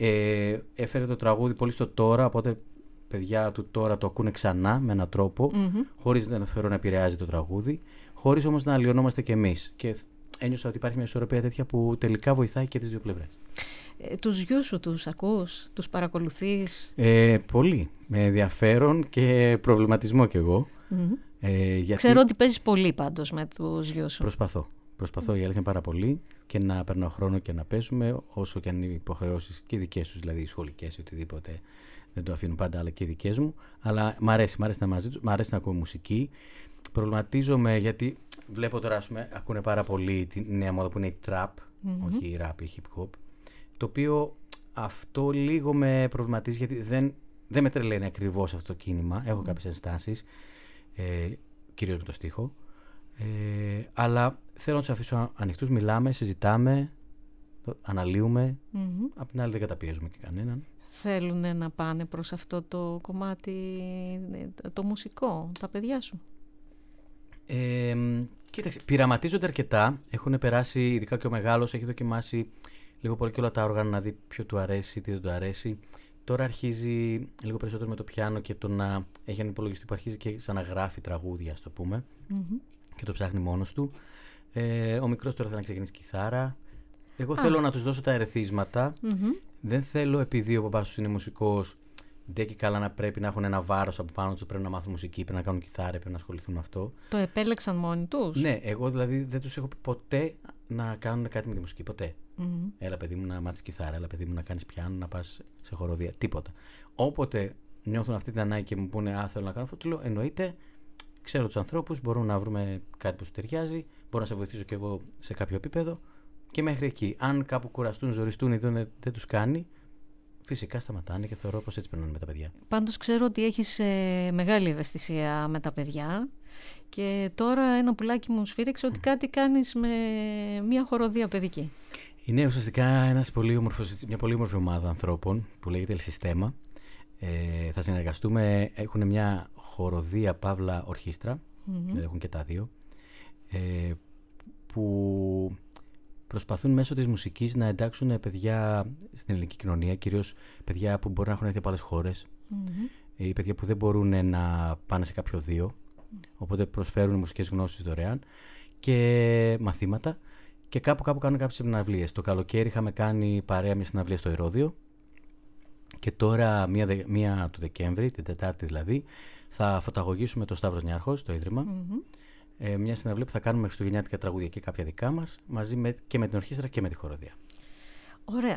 Ε, έφερε το τραγούδι πολύ στο τώρα, οπότε παιδιά του τώρα το ακούνε ξανά με έναν τρόπο, mm-hmm. χωρίς να θεωρώ να επηρεάζει το τραγούδι, χωρίς όμως να αλλοιωνόμαστε κι εμείς. Και ένιωσα ότι υπάρχει μια ισορροπία τέτοια που τελικά βοηθάει και τις δύο πλευρές. Ε, τους γιους σου τους ακούς, τους παρακολουθείς? Ε, πολύ. Με ενδιαφέρον και προβληματισμό κι εγώ. Mm-hmm. Ε, γιατί... Ξέρω ότι παίζεις πολύ πάντως με τους γιους σου. Προσπαθώ. Προσπαθώ η αλήθεια πάρα πολύ και να περνάω χρόνο και να παίζουμε, όσο και αν είναι υποχρεώσεις και οι δικές τους, δηλαδή σχολικές ή οτιδήποτε. Δεν το αφήνουν πάντα, αλλά και οι δικές μου. Αλλά μ' αρέσει, μ' αρέσει να μαζί τους, μ' αρέσει να ακούω μουσική. Προβληματίζομαι γιατί βλέπω τώρα, ας πούμε, ακούνε πάρα πολύ τη νέα μόδα που είναι η trap, mm-hmm. όχι η rap, η hip hop. Το οποίο αυτό λίγο με προβληματίζει γιατί δεν, δεν με τρελαίνει ακριβώς αυτό το κίνημα. Έχω mm-hmm. κάποιες ενστάσεις, ε, κυρίως με το στίχο. Ε, αλλά θέλω να τους αφήσω ανοιχτούς, μιλάμε, συζητάμε, αναλύουμε, mm-hmm. απ' την άλλη δεν καταπιέζουμε και κανέναν. Θέλουν να πάνε προς αυτό το κομμάτι το μουσικό, τα παιδιά σου? Ε, κοίταξε, πειραματίζονται αρκετά, έχουν περάσει, ειδικά και ο μεγάλος έχει δοκιμάσει λίγο πολύ και όλα τα όργανα να δει ποιο του αρέσει, τι δεν του αρέσει. Τώρα αρχίζει λίγο περισσότερο με το πιάνο και το να έχει έναν υπολογιστή που αρχίζει και σαν να γράφει τραγούδια, ας το πούμε. Mm-hmm. Και το ψάχνει μόνος του. Ε, ο μικρός τώρα θέλει να ξεκινήσει κιθάρα. Εγώ ah. θέλω να τους δώσω τα ερεθίσματα. Mm-hmm. Δεν θέλω, επειδή ο παπάς τους είναι μουσικός, δεν και καλά να πρέπει να έχουν ένα βάρος από πάνω τους, πρέπει να μάθουν μουσική, πρέπει να κάνουν κιθάρα, πρέπει να ασχοληθούν με αυτό. Το επέλεξαν μόνοι τους? Ναι, εγώ δηλαδή δεν τους έχω πει ποτέ να κάνουν κάτι με τη μουσική, ποτέ. Mm-hmm. Έλα παιδί μου να μάθεις κιθάρα, έλα παιδί μου να κάνεις πιάνο, να πας σε χοροδία, τίποτα. Όποτε νιώθουν αυτή την ανάγκη και μου πούνε «Α, θέλω να κάνω αυτό», του λέω «Εννοείται, ξέρω τους ανθρώπους, μπορούμε να βρούμε κάτι που σου ταιριάζει, μπορώ να σε βοηθήσω κι εγώ σε κάποιο επίπεδο». Και μέχρι εκεί. Αν κάπου κουραστούν, ζοριστούν ή δεν, δεν τους κάνει, φυσικά σταματάνε και θεωρώ πως έτσι περνάνε με τα παιδιά. Πάντως ξέρω ότι έχεις ε, μεγάλη ευαισθησία με τα παιδιά και τώρα ένα πουλάκι μου σφύριξε ότι κάτι κάνεις με μια χοροδία παιδική. Είναι ουσιαστικά ένας πολύ όμορφος, μια πολύ όμορφη ομάδα ανθρώπων που λέγεται Ελσυστέμα. Ε, θα συνεργαστούμε, έχουν μια χοροδία παύλα ορχήστρα, mm-hmm. δηλαδή έχουν και τα δύο, ε, που προσπαθούν μέσω της μουσικής να εντάξουν παιδιά στην ελληνική κοινωνία, κυρίως παιδιά που μπορεί να έχουν έρθει από άλλες χώρες mm-hmm. ή παιδιά που δεν μπορούν να πάνε σε κάποιο δύο, mm-hmm. οπότε προσφέρουν μουσικές γνώσεις δωρεάν και μαθήματα και κάπου κάπου κάνουν κάποιες συναυλίες. Το καλοκαίρι είχαμε κάνει παρέα μια συναυλία στο Ηρώδειο και τώρα μία, μία του Δεκέμβρη, την Τετάρτη δηλαδή, θα φωταγωγήσουμε το Σταύρος Νιάρχος στο Ίδρυμα. Mm-hmm. Ε, μια συναυλία που θα κάνουμε χριστουγεννιάτικα τραγούδια και κάποια δικά μας, μαζί με, και με την ορχήστρα και με τη χοροδία. Ωραία.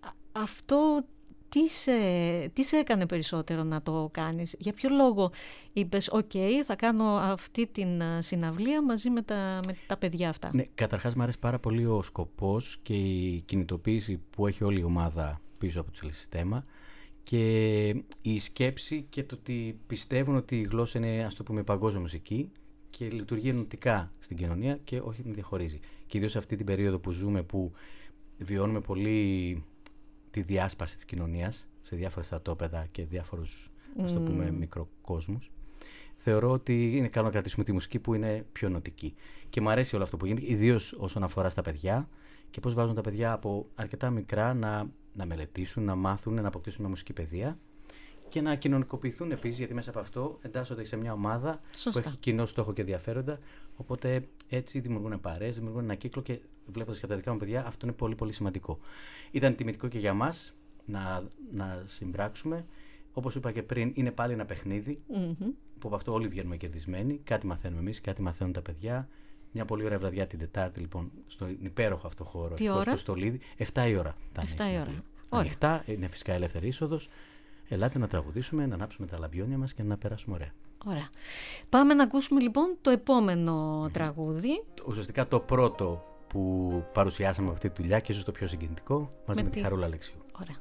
Αυτό τι σε, τι σε έκανε περισσότερο να το κάνεις? Για ποιο λόγο είπες «ΟΚ, okay, θα κάνω αυτή την συναυλία μαζί με τα, με τα παιδιά αυτά»? Ναι, καταρχάς μου αρέσει πάρα πολύ ο σκοπός και η κινητοποίηση που έχει όλη η ομάδα πίσω από το Ελσυστέμα και η σκέψη και το ότι πιστεύουν ότι η γλώσσα είναι, ας το πούμε, παγκόσμια μουσική και λειτουργεί ενωτικά στην κοινωνία και όχι να διαχωρίζει. Και ιδίως σε αυτή την περίοδο που ζούμε, που βιώνουμε πολύ τη διάσπαση της κοινωνίας σε διάφορα στρατόπεδα και διάφορους, ας το πούμε, mm. μικροκόσμους, θεωρώ ότι είναι καλό να κρατήσουμε τη μουσική που είναι πιο ενωτική. Και μου αρέσει όλο αυτό που γίνεται, ιδίως όσον αφορά στα παιδιά και πώς βάζουν τα παιδιά από αρκετά μικρά να, να μελετήσουν, να μάθουν, να αποκτήσουν μια μουσική παιδεία και να κοινωνικοποιηθούν επίσης, γιατί μέσα από αυτό εντάσσονται σε μια ομάδα Σωστά. που έχει κοινό στόχο και ενδιαφέροντα. Οπότε έτσι δημιουργούν παρέες, δημιουργούν ένα κύκλο και βλέποντας και τα δικά μου παιδιά, αυτό είναι πολύ πολύ σημαντικό. Ήταν τιμητικό και για μας να, να συμπράξουμε. Όπως είπα και πριν, είναι πάλι ένα παιχνίδι mm-hmm. που από αυτό όλοι βγαίνουμε κερδισμένοι. Κάτι μαθαίνουμε εμείς, κάτι μαθαίνουν τα παιδιά. Μια πολύ ωραία βραδιά την Τετάρτη, λοιπόν, στον υπέροχο αυτό χώρο. Τι ώρα? Στο Στολίδι. εφτά η ώρα. εφτά η ώρα. Ανοιχτά, είναι φυσικά ελεύθερη είσοδος. Ελάτε να τραγουδήσουμε, να ανάψουμε τα λαμπιόνια μας και να περάσουμε ωραία. Ωραία. Πάμε να ακούσουμε λοιπόν το επόμενο mm. τραγούδι. Ουσιαστικά το πρώτο που παρουσιάσαμε αυτή τη δουλειά και ίσως το πιο συγκινητικό, μαζί με, με τη Χαρούλα Αλεξίου. Ωραία.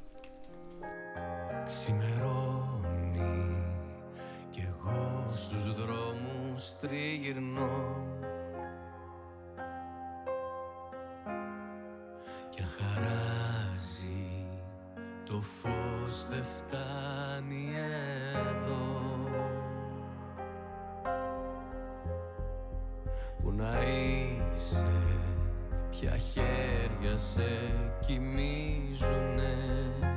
Ξημερώνει κι εγώ στους δρόμους τριγυρνώ κι αν χαράζει το φως δεν φτάνει εδώ. Πού να είσαι, ποια χέρια σε κοιμίζουνε,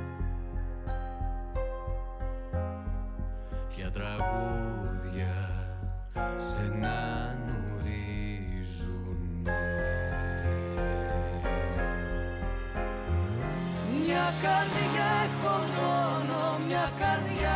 ποια τραγούδια σε να νουρίζουνε. Μια καρδιά έχω μόνο, μια καρδιά.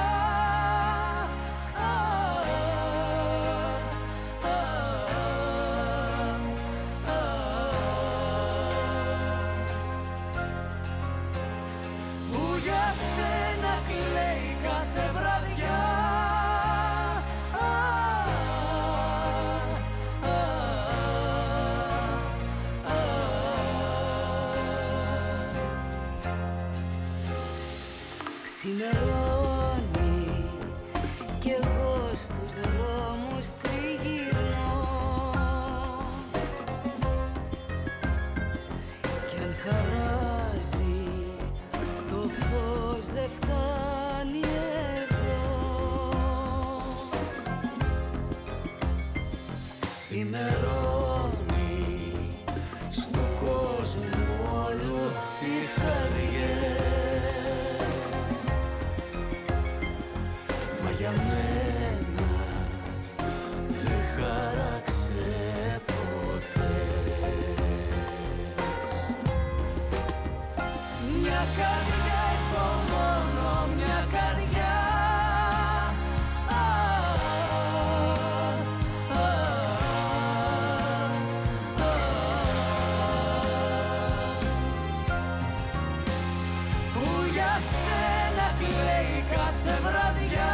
Ξημερώνει κι εγώ στους δρόμους τριγυρνώ κι αν χαράζει το φως δεν φτάνει εδώ. Ξημερώνει στον κόσμο όλου τις χαριές, για μένα δεν χάραξε ποτέ. Μια καρδιά έχω μόνο, μια καρδιά. κλαίει κάθε βραδιά.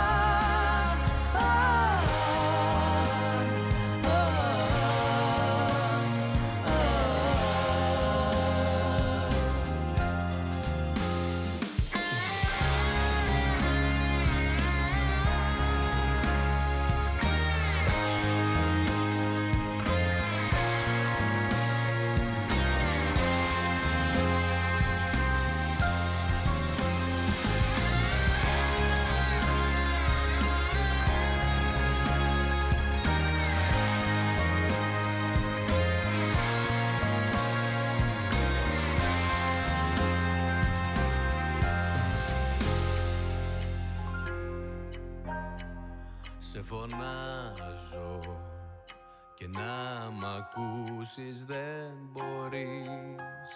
Σε φωνάζω και να μ' ακούσεις δεν μπορείς.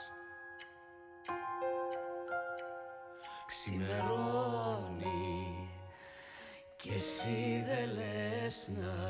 Ξημερώνει κι εσύ δεν λες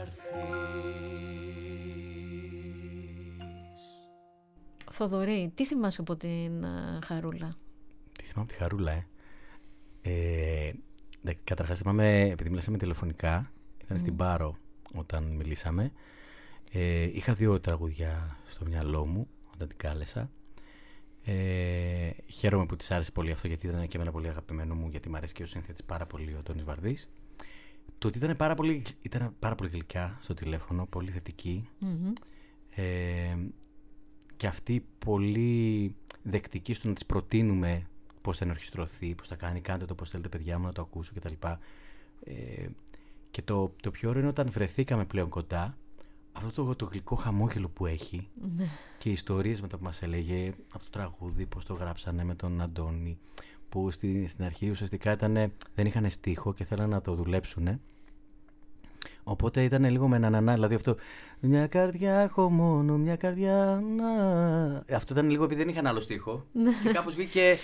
να'ρθείς. Θοδωρή, τι θυμάσαι από την uh, Χαρούλα? Τι θυμάμαι από τη Χαρούλα, ε. ε Καταρχάς θυμάμαι, επειδή μιλήσαμε τηλεφωνικά, ήταν mm. στην Πάρο όταν μιλήσαμε. Ε, είχα δύο τραγούδια στο μυαλό μου όταν την κάλεσα. Ε, χαίρομαι που της άρεσε πολύ αυτό, γιατί ήταν και εμένα πολύ αγαπημένο μου, γιατί μου αρέσει και ο σύνθετης πάρα πολύ, ο Τόνης Βαρδής. Το ότι ήταν πάρα πολύ, ήταν πάρα πολύ γλυκιά στο τηλέφωνο, πολύ θετική. Mm-hmm. Ε, και αυτή πολύ δεκτική στο να της προτείνουμε πώς θα ενορχιστρωθεί, πώς θα κάνει, κάντε το πώς θέλετε παιδιά μου να το ακούσω κτλ. Ε, και το, το πιο ωραίο είναι όταν βρεθήκαμε πλέον κοντά, αυτό το, το γλυκό χαμόγελο που έχει mm. και οι ιστορίες μετά που μας έλεγε από το τραγούδι, πώς το γράψανε με τον Αντώνη, που στη, στην αρχή ουσιαστικά ήτανε, δεν είχαν στίχο και θέλανε να το δουλέψουνε. Οπότε ήταν λίγο με έναν ανά, δηλαδή αυτό. Μια καρδιά έχω μόνο, μια καρδιά. Να... Αυτό ήταν λίγο επειδή δεν είχαν άλλο στίχο. Και κάπως βγήκε.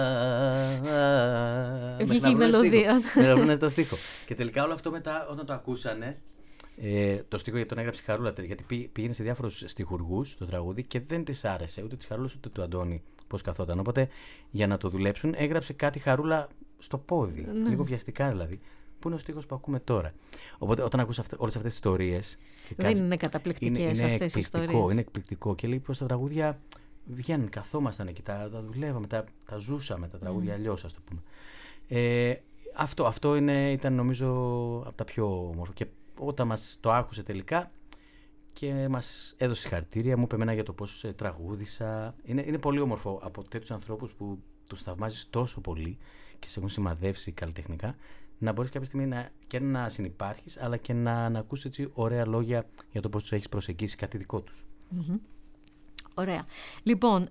Βγήκε η μελωδία. Να βρουν το στίχο. Και τελικά όλο αυτό μετά, όταν το ακούσανε. Ε, το στίχο γιατί τον έγραψε η Χαρούλα, γιατί πήγαινε σε διάφορους στιχουργούς το τραγούδι και δεν της άρεσε ούτε της Χαρούλας ούτε του Αντώνη πώς καθόταν. Οπότε για να το δουλέψουν έγραψε κάτι Χαρούλα στο πόδι, ναι. Λίγο βιαστικά δηλαδή. Πού είναι ο στίχος που ακούμε τώρα. Οπότε όταν ακούς αυτές, όλες αυτές τις ιστορίες. Δεν κάτσε, είναι καταπληκτικές είναι, αυτές οι ιστορίες. Είναι εκπληκτικό και λέει πως τα τραγούδια βγαίνουν, καθόμασταν και τα, τα δουλεύαμε, τα, τα ζούσαμε τα τραγούδια mm. αλλιώς, ας το πούμε. Ε, αυτό αυτό είναι, ήταν νομίζω από τα πιο όμορφα. Και όταν μας το άκουσε τελικά και μας έδωσε συγχαρητήρια, μου είπε εμένα για το πώς ε, τραγούδισα. Είναι, είναι πολύ όμορφο από τέτοιους ανθρώπους που τους θαυμάζεις τόσο πολύ και σε έχουν σημαδεύσει καλλιτεχνικά, να μπορείς κάποια στιγμή να, και να συνυπάρχεις, αλλά και να, να ακούσεις έτσι ωραία λόγια για το πώς τους έχεις προσεγγίσει κάτι δικό τους. Mm-hmm. Ωραία. Λοιπόν,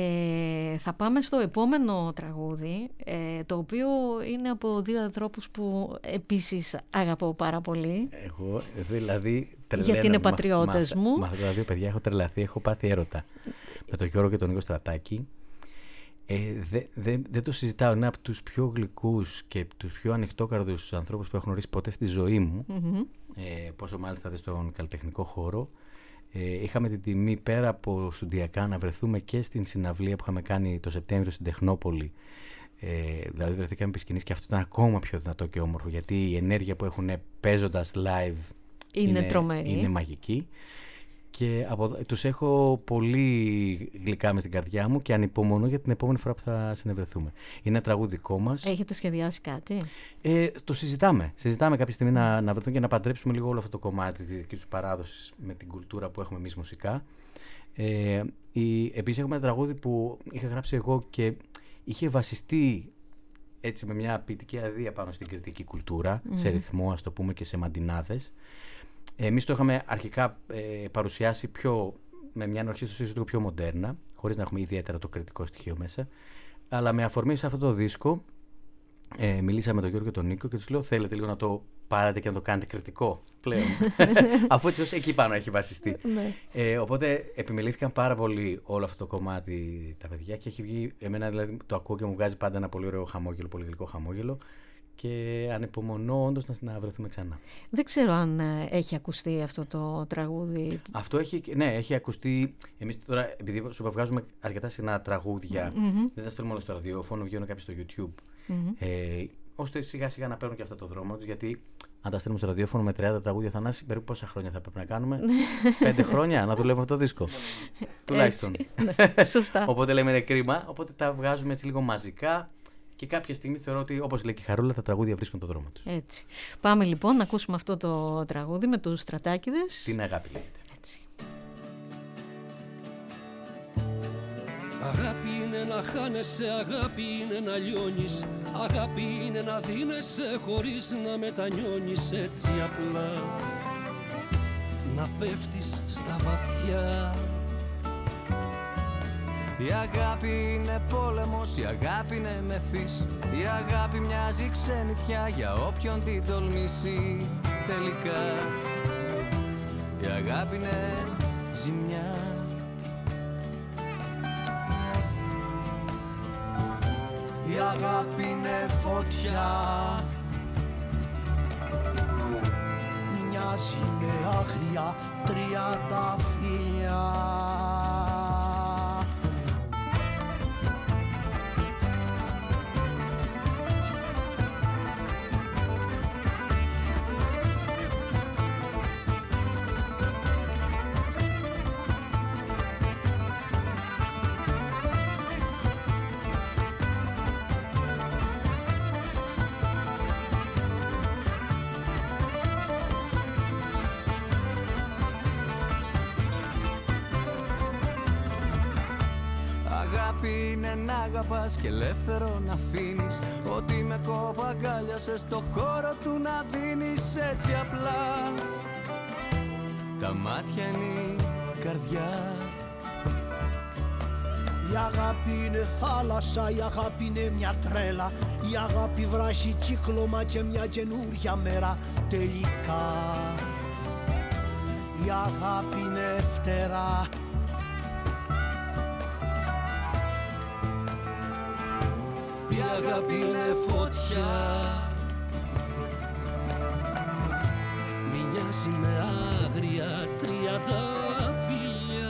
ε, θα πάμε στο επόμενο τραγούδι, ε, το οποίο είναι από δύο ανθρώπους που επίσης αγαπώ πάρα πολύ. Εγώ δηλαδή τρελαίνω. Γιατί είναι πατριώτες μα, μου. Μα αυτά τα δύο παιδιά έχω τρελαθεί, έχω πάθει έρωτα. Με τον Γιώργο και τον Νίκο Στρατάκη. Ε, δεν δε, δε το συζητάω, είναι από τους πιο γλυκούς και τους πιο ανοιχτόκαρδους ανθρώπους που έχω γνωρίσει ποτέ στη ζωή μου. Mm-hmm. Ε, πόσο μάλιστα δε στον καλλιτεχνικό χώρο. Ε, είχαμε την τιμή πέρα από στουντιακά να βρεθούμε και στην συναυλία που είχαμε κάνει το Σεπτέμβριο στην Τεχνόπολη. Ε, δηλαδή βρεθήκαμε επί σκηνής και αυτό ήταν ακόμα πιο δυνατό και όμορφο, γιατί η ενέργεια που έχουν παίζοντας live είναι, είναι τρομερή. Είναι μαγική. Και από, τους έχω πολύ γλυκά μες στην καρδιά μου και ανυπομονώ για την επόμενη φορά που θα συνευρεθούμε. Είναι ένα τραγούδι δικό μας. Έχετε σχεδιάσει κάτι? Ε, το συζητάμε. Συζητάμε κάποια στιγμή να, να βρεθούμε και να παντρέψουμε λίγο όλο αυτό το κομμάτι της δικής τους παράδοσης με την κουλτούρα που έχουμε εμείς μουσικά. Ε, η, επίσης έχουμε ένα τραγούδι που είχα γράψει εγώ και είχε βασιστεί έτσι με μια ποιητική αδεία πάνω στην κριτική κουλτούρα, mm. σε ρυθμό ας το πούμε και σε μαντινάδες. Εμείς το είχαμε αρχικά ε, παρουσιάσει πιο, με μια ενορχήστρωση λίγο πιο μοντέρνα, χωρίς να έχουμε ιδιαίτερα το κριτικό στοιχείο μέσα. Αλλά με αφορμή σε αυτό το δίσκο, ε, μιλήσαμε με τον Γιώργο και τον Νίκο και τους λέω: θέλετε λίγο να το πάρετε και να το κάνετε κριτικό πλέον. Αφού έτσι εκεί πάνω έχει βασιστεί. ε, οπότε επιμελήθηκαν πάρα πολύ όλο αυτό το κομμάτι τα παιδιά και έχει βγει. Εμένα δηλαδή το ακούω και μου βγάζει πάντα ένα πολύ ωραίο χαμόγελο, πολύ γλυκό χαμόγελο. Και ανυπομονώ όντως να, να βρεθούμε ξανά. Δεν ξέρω αν ε, έχει ακουστεί αυτό το τραγούδι. Αυτό έχει, ναι, έχει ακουστεί. Εμείς τώρα, επειδή σου βγάζουμε αρκετά συχνά τραγούδια, mm-hmm. δεν τα στέλνουμε όλο στο ραδιόφωνο, βγαίνουν κάποιοι στο YouTube. Mm-hmm. Ε, ώστε σιγά σιγά να παίρνουν και αυτά το δρόμο τους. Γιατί αν τα στέλνουμε στο ραδιόφωνο με τριάντα τραγούδια, Θανάση, περίπου πόσα χρόνια θα πρέπει να κάνουμε? Πέντε χρόνια να δουλεύουμε αυτό το δίσκο. Τουλάχιστον. Ναι, σωστά. Οπότε λέμε είναι κρίμα. Οπότε τα βγάζουμε έτσι λίγο μαζικά. Και κάποια στιγμή θεωρώ ότι, όπως λέει και η Χαρούλα, τα τραγούδια βρίσκουν τον δρόμο τους. Έτσι. Πάμε λοιπόν να ακούσουμε αυτό το τραγούδι με τους Στρατάκηδες. Την αγάπη λέγεται. Έτσι. Αγάπη είναι να χάνεσαι, αγάπη είναι να λιώνεις. Αγάπη είναι να δίνεσαι χωρίς να μετανιώνεις. Έτσι απλά να πέφτεις στα βαθιά. Η αγάπη είναι πόλεμος, η αγάπη είναι μεθύς. Η αγάπη μοιάζει ξενιτιά για όποιον την τολμήσει. Τελικά η αγάπη είναι ζημιά. Η αγάπη είναι φωτιά, μοιάζει με άγρια τριανταφύλια. Αγάπη είναι να αγαπάς και ελεύθερο να αφήνεις. Ότι με κόπα αγκάλιασες στο χώρο του να δίνεις. Έτσι απλά τα μάτια είναι η καρδιά. Η αγάπη είναι θάλασσα, η αγάπη είναι μια τρέλα. Η αγάπη βράζει κύκλωμα και μια καινούρια μέρα. Τελικά η αγάπη είναι φτερά. Η αγάπη είναι φωτιά, μοιάζει με άγρια τριανταφύλια.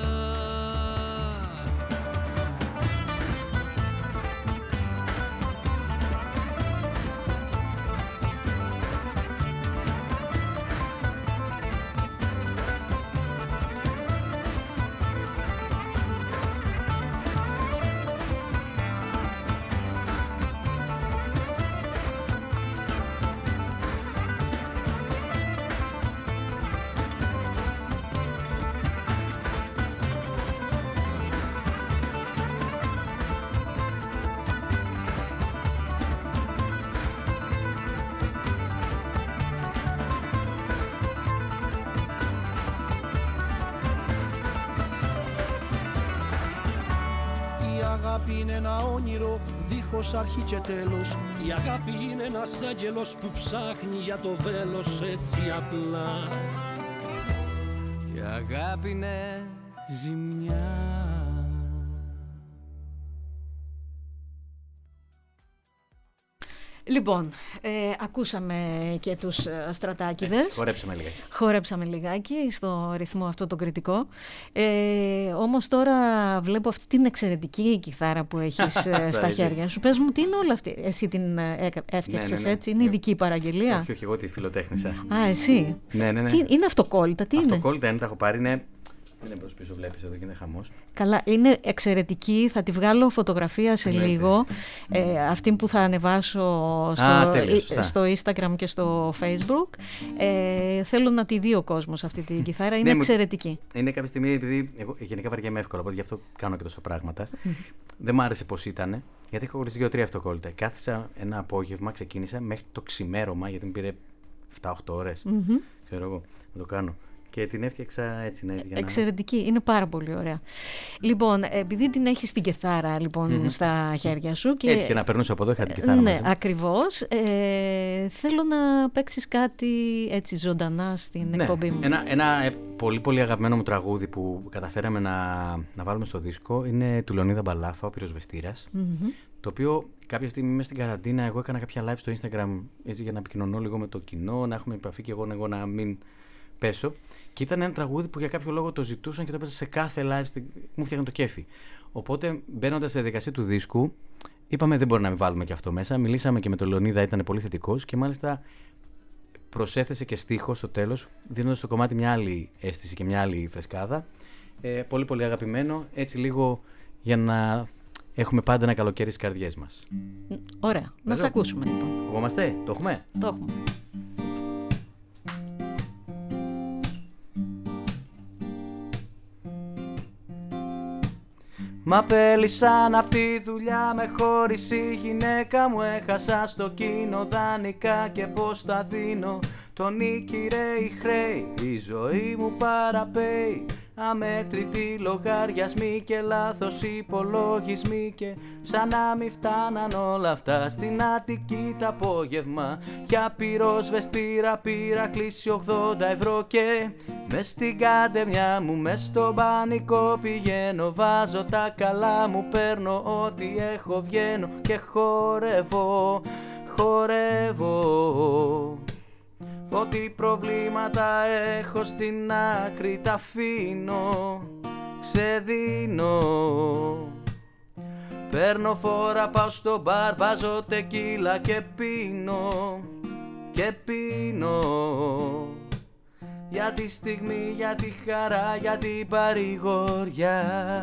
Η αγάπη είναι ένα όνειρο δίχως αρχή και τέλος. Η αγάπη είναι ένας άγγελος που ψάχνει για το βέλος. Έτσι απλά η αγάπη είναι ζημιά. Λοιπόν, ε, ακούσαμε και τους Στρατάκηδες. Έτσι, χορέψαμε λιγάκι. Χορέψαμε λιγάκι στο ρυθμό αυτό το κριτικό. Ε, όμως τώρα βλέπω αυτή την εξαιρετική κιθάρα που έχεις στα χέρια σου. Πες μου, τι είναι όλα αυτή? Εσύ την έφτιαξες, ναι, ναι, ναι. Έτσι? Είναι ναι. ειδική παραγγελία? Όχι, όχι, εγώ τη φιλοτέχνησα. Α, εσύ? Ναι, ναι, ναι. Τι, είναι αυτοκόλλητα, τι αυτοκόλλητα είναι? είναι, τα έχω πάρει, είναι... Είναι μπρος πίσω, βλέπεις εδώ και είναι χαμός. Καλά, είναι εξαιρετική. Θα τη βγάλω φωτογραφία σε Λέτε. λίγο. Ε, αυτή που θα ανεβάσω στο, Α, τέλεια, στο Instagram και στο Facebook. Ε, θέλω να τη δει ο κόσμος αυτή την κιθάρα. Είναι ναι, εξαιρετική. Είναι κάποια στιγμή, επειδή εγώ γενικά βαριέμαι εύκολα, οπότε γι' αυτό κάνω και τόσα πράγματα. Δεν μ' άρεσε πώς ήταν, γιατί έχω χωρίσει δύο-τρία αυτοκόλλητα. Κάθισα ένα απόγευμα, ξεκίνησα μέχρι το ξημέρωμα, γιατί μου πήρε επτά οχτώ ώρες. Mm-hmm. Ξέρω εγώ, να το κάνω. Και την έφτιαξα έτσι, ναι, για εξαιρετική, να... είναι πάρα πολύ ωραία. Λοιπόν, επειδή την έχεις την κιθάρα λοιπόν, mm-hmm. στα χέρια σου και... Έτσι και να περνούσα από εδώ, είχα την κιθάρα ναι, μαζί. ακριβώς. Ε, θέλω να παίξεις κάτι έτσι ζωντανά στην ναι, εκπομπή μου. Ένα, ένα πολύ πολύ αγαπημένο μου τραγούδι που καταφέραμε να, να βάλουμε στο δίσκο είναι του Λεωνίδα Μπαλάφα, ο Πυροσβεστήρας. Mm-hmm. Το οποίο κάποια στιγμή μέσα στην καραντίνα εγώ έκανα κάποια live στο Instagram έτσι, για να επικοινωνώ λίγο με το κοινό, να έχουμε επαφή και εγώ, εγώ να μην πέσω. Και ήταν ένα τραγούδι που για κάποιο λόγο το ζητούσαν και το έπαιζα σε κάθε live, μου φτιάχνει το κέφι. Οπότε μπαίνοντας στη διαδικασία του δίσκου, είπαμε δεν μπορεί να μην βάλουμε και αυτό μέσα. Μιλήσαμε και με τον Λεωνίδα, ήταν πολύ θετικός και μάλιστα προσέθεσε και στίχο στο τέλος, δίνοντας στο κομμάτι μια άλλη αίσθηση και μια άλλη φρεσκάδα. Ε, πολύ πολύ αγαπημένο, έτσι λίγο για να έχουμε πάντα ένα καλοκαίρι στις καρδιές μας. Ωραία, να σε ακούσουμε λοιπόν. Ακούμαστε, το έχουμε. Το έχουμε. Μ' απέλυσαν απ' τη δουλειά, με χώρισε η γυναίκα μου. Έχασα στο κίνο δανεικά και πως τα δίνω. Τον νίκη ρέει χρέη, η ζωή μου παραπέει. Αμέτρητοι λογαριασμοί και λάθος υπολογισμοί. Και σαν να μη φτάναν όλα αυτά στην Αττική τ' απόγευμα. Για πυροσβεστήρα πήρα κλείσει ογδόντα ευρώ. Και μες στην καντεμιά μου, μες στο πανικό πηγαίνω. Βάζω τα καλά μου, παίρνω ό,τι έχω, βγαίνω και χορεύω, χορεύω. Ό,τι προβλήματα έχω στην άκρη τα αφήνω, ξεδίνω. Παίρνω φόρα, πάω στο μπαρ, βάζω τεκίλα και πίνω, και πίνω. Για τη στιγμή, για τη χαρά, για την παρηγοριά.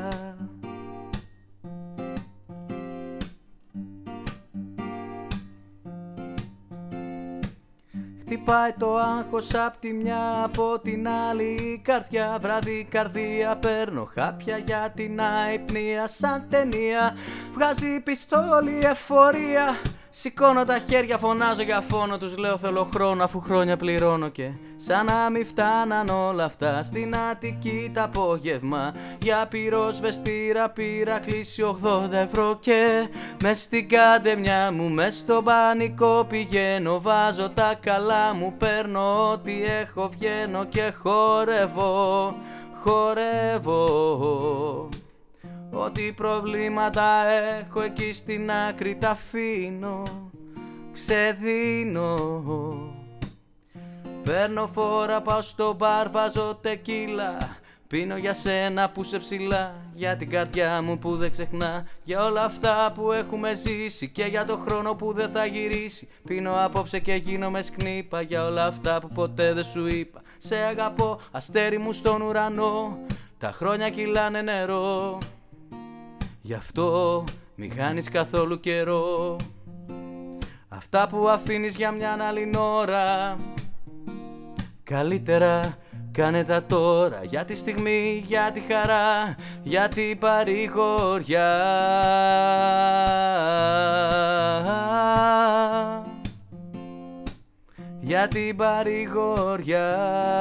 Χτυπάει το άγχος απ' τη μια, από την άλλη η καρδιά. Βράδυ καρδία παίρνω χάπια για την αϊπνία. Σαν ταινία βγάζει πιστόλι εφορία. Σηκώνω τα χέρια, φωνάζω για φόνο. Τους λέω θέλω χρόνο αφού χρόνια πληρώνω. Και σαν να μη φτάναν όλα αυτά στην Αττική τ' απόγευμα. Για πυροσβεστήρα πήρα κλείσει ογδόντα ευρώ. Και μες στην καντεμιά μου, μες στο πανικό πηγαίνω. Βάζω τα καλά μου, παίρνω ό,τι έχω, βγαίνω και χορεύω, χορεύω. Ό,τι προβλήματα έχω εκεί στην άκρη τα αφήνω, ξεδίνω. Παίρνω φόρα, πάω στο μπαρ, βάζω τεκίλα. Πίνω για σένα που σε ψηλά, για την καρδιά μου που δεν ξεχνά. Για όλα αυτά που έχουμε ζήσει και για το χρόνο που δεν θα γυρίσει. Πίνω απόψε και γίνομαι σκνήπα, για όλα αυτά που ποτέ δεν σου είπα. Σε αγαπώ, αστέρι μου στον ουρανό, τα χρόνια κυλάνε νερό. Γι' αυτό μη χάνεις καθόλου καιρό. Αυτά που αφήνεις για μια άλλη ώρα, καλύτερα κάνε τα τώρα. Για τη στιγμή, για τη χαρά, για την παρηγοριά. Για την παρηγοριά.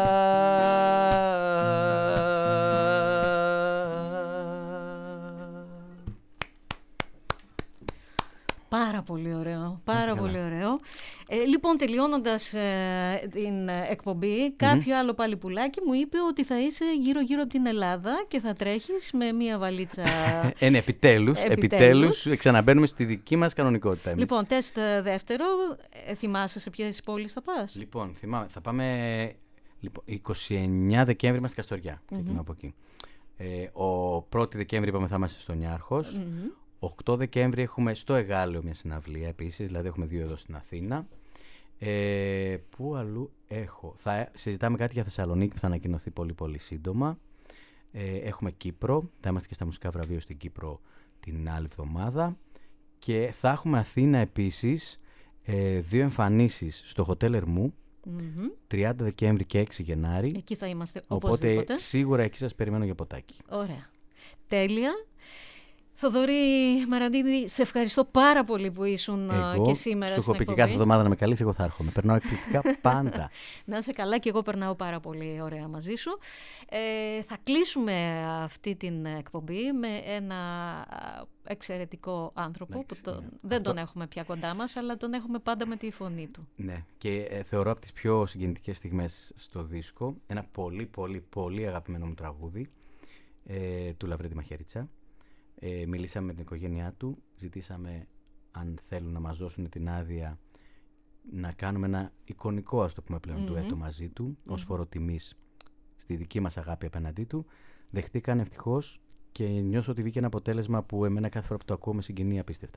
Πάρα πολύ ωραίο, πάρα πολύ ωραίο. Ε, λοιπόν, τελειώνοντας ε, την εκπομπή, mm-hmm. κάποιο άλλο πάλι πουλάκι μου είπε ότι θα είσαι γύρω-γύρω την Ελλάδα και θα τρέχεις με μία βαλίτσα. Ε, ναι, επιτέλους, επιτέλους, ξαναμπαίνουμε στη δική μας κανονικότητα. Εμείς. Λοιπόν, τεστ δεύτερο, ε, θυμάσαι σε ποιες πόλεις θα πας? Λοιπόν, θυμάμαι, θα πάμε λοιπόν, είκοσι εννέα Δεκέμβρη είμαστε Καστοριά, mm-hmm. από εκεί. Ε, ο πρώτο Δεκέμβρη είπαμε θα είμαστε στο Νιάρχος. Mm-hmm. οκτώ Δεκέμβρη έχουμε στο Εγάλεο μια συναυλία επίσης, δηλαδή έχουμε δύο εδώ στην Αθήνα. Ε, πού αλλού έχω? Θα συζητάμε κάτι για Θεσσαλονίκη που θα ανακοινωθεί πολύ πολύ σύντομα. Ε, έχουμε Κύπρο, θα είμαστε και στα μουσικά βραβεία στην Κύπρο την άλλη εβδομάδα. Και θα έχουμε Αθήνα επίσης, ε, δύο εμφανίσεις στο Hotel Ερμού, mm-hmm. τριάντα Δεκέμβρη και έξι Γενάρη. Εκεί θα είμαστε οπωσδήποτε. Οπότε σίγουρα εκεί σας περιμένω για ποτάκι. Ωραία. Τέλεια. Θοδωρή Μαραντίδη, σε ευχαριστώ πάρα πολύ που ήσουν εγώ, και σήμερα στην εκπομπή. Σου έχω πει και κάθε εβδομάδα να με καλείς, εγώ θα έρχομαι. Περνάω εκπληκτικά πάντα. Να είσαι καλά και εγώ περνάω πάρα πολύ ωραία μαζί σου. Ε, θα κλείσουμε αυτή την εκπομπή με ένα εξαιρετικό άνθρωπο ναι, που το, ναι. δεν Αυτό... τον έχουμε πια κοντά μας, αλλά τον έχουμε πάντα με τη φωνή του. Ναι, και ε, θεωρώ από τις πιο συγκινητικές στιγμές στο δίσκο ένα πολύ πολύ πολύ αγαπημένο μου τραγούδι ε, του Λαβρέντη Μαχαιρίτσα. Ε, μιλήσαμε με την οικογένειά του, ζητήσαμε αν θέλουν να μας δώσουν την άδεια να κάνουμε ένα εικονικό, ας το πούμε πλέον, mm-hmm. ντουέτο μαζί του, mm-hmm. ως φοροτιμής στη δική μας αγάπη απέναντί του. Δεχτήκαν ευτυχώς και νιώσω ότι βγήκε ένα αποτέλεσμα που εμένα κάθε φορά που το ακούω με συγκινεί απίστευτα.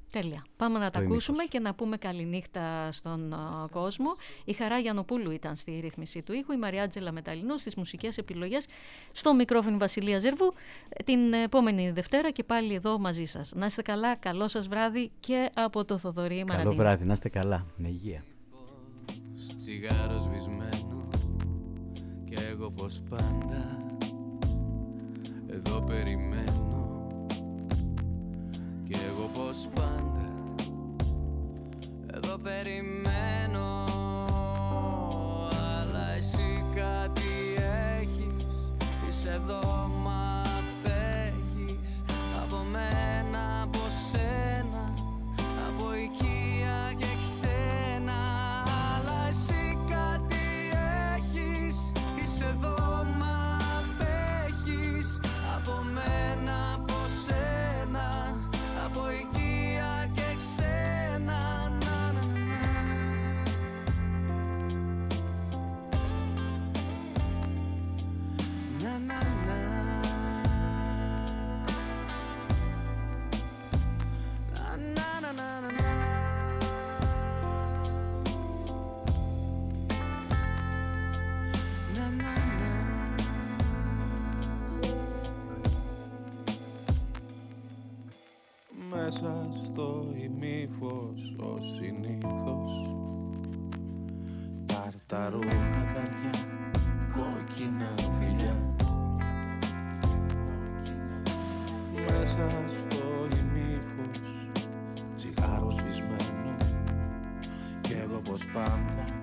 Τέλεια. Πάμε να τα το ακούσουμε ημίχος. και να πούμε καληνύχτα στον uh, κόσμο. Η Χαρά Γιαννοπούλου ήταν στη ρύθμιση του ήχου, η Μαριάτζελα Μεταλλινού στις μουσικές επιλογές, στο μικρόφωνο Βασιλεία Ζερβού. Την επόμενη Δευτέρα και πάλι εδώ μαζί σας. Να είστε καλά, καλό σας βράδυ και από το Θοδωρή Μαραντίνο. Καλό βράδυ, να είστε καλά, με υγεία. Τσιγάρο σβησμένο και εγώ πως πάντα εδώ περιμένω, και εγώ πως πάντα εδώ περιμένω, αλλά εσύ κάτι έχεις, είσαι εδώ μα απέχεις από μένα, από σένα, από οικία και ξένα, αλλά εσύ κάτι έχεις, είσαι εδώ μα απέχεις από μένα, από σένα, από οικία και ξένα. Να, να, να. Να, να, να. Να, να, να, να, να. Να, να, να. Μέσα στο ημίφος ως συνήθως, ταρταρούχα καρδιά, κόκκινα φιλιά. Μέσα στο ημίφος, τσιγάρο σβησμένο, κι εγώ πως πάντα